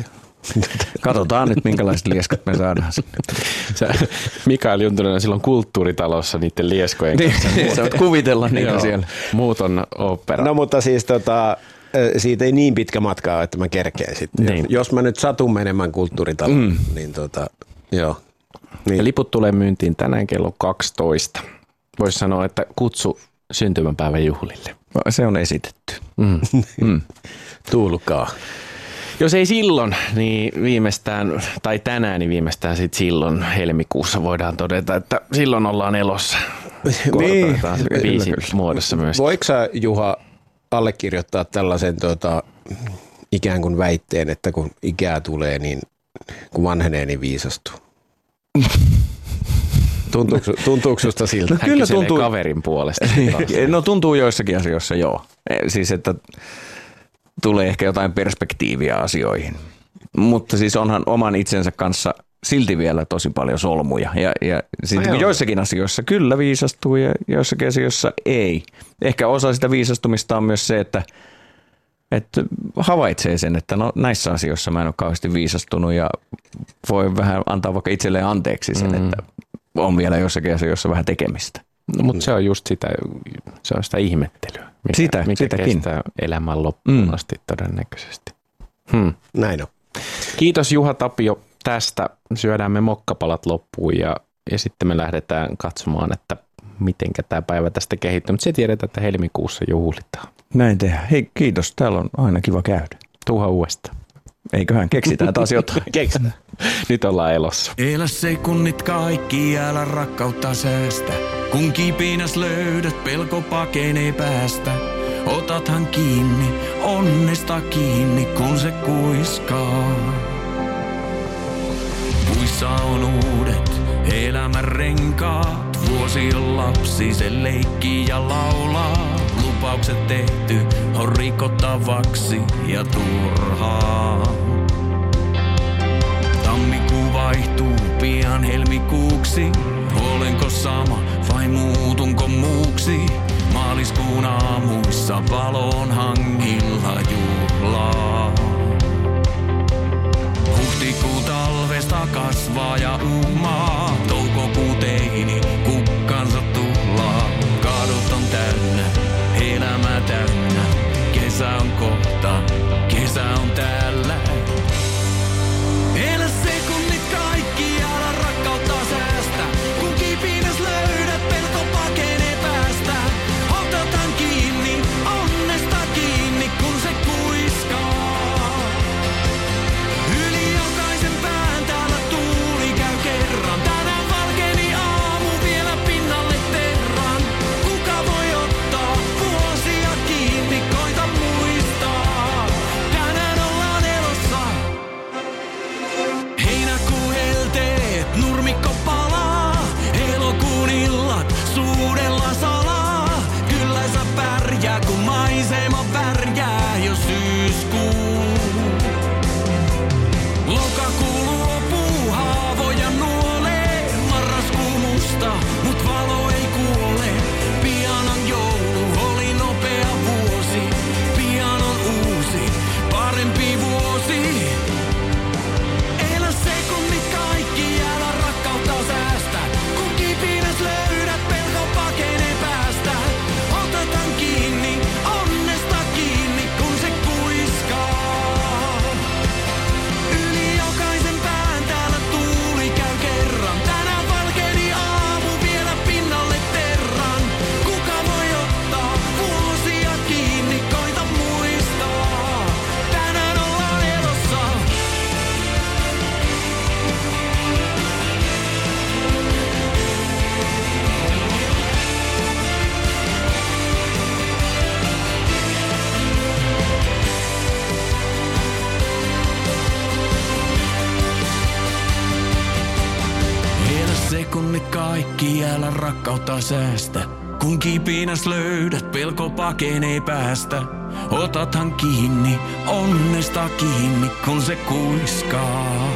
Katsotaan nyt, minkälaiset lieskat me saadaan sinne.
Mikael Juntunen silloin Kulttuuritalossa niiden lieskojen kanssa.
Sä voit kuvitella niitä siellä.
Muut on opera.
No mutta siis siitä ei niin pitkä matkaa, että mä kerkeen sitten.
Niin.
Jos mä nyt satun menemään Kulttuuritaloon, niin joo. Niin.
Ja liput tulee myyntiin tänään kello 12. Voisi sanoa, että kutsu syntymäpäivän juhlille.
Se on esitetty.
Tulkaa.
Jos ei silloin, niin viimeistään, tai tänään, niin viimeistään sitten silloin helmikuussa voidaan todeta, että silloin ollaan elossa.
Niin.
Biisin muodossa myös.
Voiko sä, Juha, allekirjoittaa tällaisen ikään kuin väitteen, että kun ikää tulee, niin kun vanhenee, niin viisastuu? Tuntuuko susta siltä?
Hän kyllä tuntuu kaverin puolesta.
No tuntuu joissakin asioissa, joo. Siis että tulee ehkä jotain perspektiiviä asioihin. Mutta siis onhan oman itsensä kanssa silti vielä tosi paljon solmuja. Ja sitten joissakin asioissa kyllä viisastuu ja joissakin asioissa ei. Ehkä osa sitä viisastumista on myös se, että havaitsee sen, että no näissä asioissa mä en ole kauheasti viisastunut ja voi vähän antaa vaikka itselleen anteeksi sen, että on vielä jossakin asioissa vähän tekemistä.
No, mutta se on just sitä ihmettelyä, mikä kestää elämän loppuun asti todennäköisesti.
Näin on.
Kiitos Juha Tapio tästä. Syödään me mokkapalat loppuun ja sitten me lähdetään katsomaan, että mitenkä tämä päivä tästä kehittyy. Mutta se tiedetään, että helmikuussa juhlitaan.
Näin tehdään. Hei, kiitos. Täällä on aina kiva käydä.
Tuuha uudestaan.
Eiköhän keksitään taas jotain.
Keksitään. Nyt ollaan elossa.
Elä sekunnit kaikki, älä rakkautta säästä. Kun kipinas löydät, pelko pakenee päästä. Otathan kiinni, onnesta kiinni, kun se kuiskaa. Puissa on uudet elämän renkaat. Vuosi on lapsi, se leikkii ja laulaa. Lupaukset tehty on rikottavaksi ja turhaa. Tammikuu vaihtuu pian helmikuuksi. Olenko sama vai muutunko muuksi? Maaliskuun aamuissa valon hangilla juhlaa. Huhtikuu talvesta kasvaa ja uhmaa. Toukokuu teini kukkansa tuhlaa. Kadut on täynnä, elämä täynnä. Kesä on kohta, kesä on täällä. Elä sekunnit kaikki, älä rakkautta säästä. Kun kipinas löydät, pelko pakenee päästä. Otetaan kiinni, onnesta kiinni, kun se kuiskaa. Yli jokaisen pään täällä tuuli käy kerran. Tänään valkeni aamu vielä pinnalle terran. Kuka voi ottaa vuosia kiinni, koita muistaa. Tänään ollaan elossa. Heinäkuu helteet, nurmikko palaa. Elokuun illat, suudella salaa. Kyllä sä pärjää, kun maisema värjää jo syyskuu. Lokakuu luopuu, haavoja nuolee. Marraskuu musta, mut valo ei kuole. Pian on joulu, oli nopea vuosi. Pian on uusi, parempi vuosi. Elä sekunnit kaikki, älä rakkautta säästä. Kun kipinas löydät, pelko pakenee päästä. Otetaan kiinni, onnesta kiinni, kun se kuiskaa. Yli jokaisen pään täällä tuuli käy kerran. Tänään valkeni aamu vielä pinnalle terran. Kuka voi ottaa vuosia kiinni, koita muistaa. Tänään ollaan elossa. Elä sekunnit kaikki, älä rakkautta säästä. Kun kipinas löydät, pelko pakenee päästä. Otathan kiinni, onnesta kiinni, kun se kuiskaa.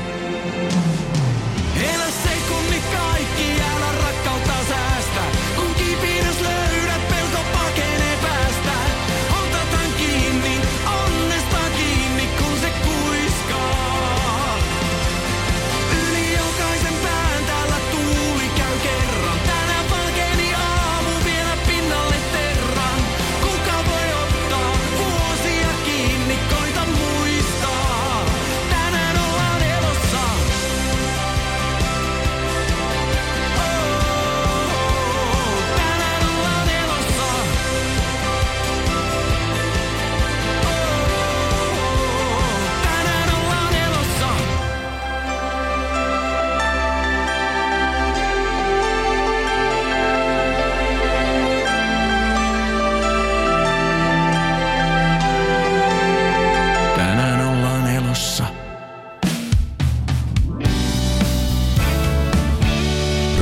Elä sekunnit kaikki, älä rakkautta säästä. Kun kipinas löydät, pelko pakenee päästä. Otathan kiinni, onnesta kiinni, kun se kuiskaa.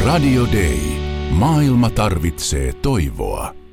Radio Day. Maailma tarvitsee toivoa.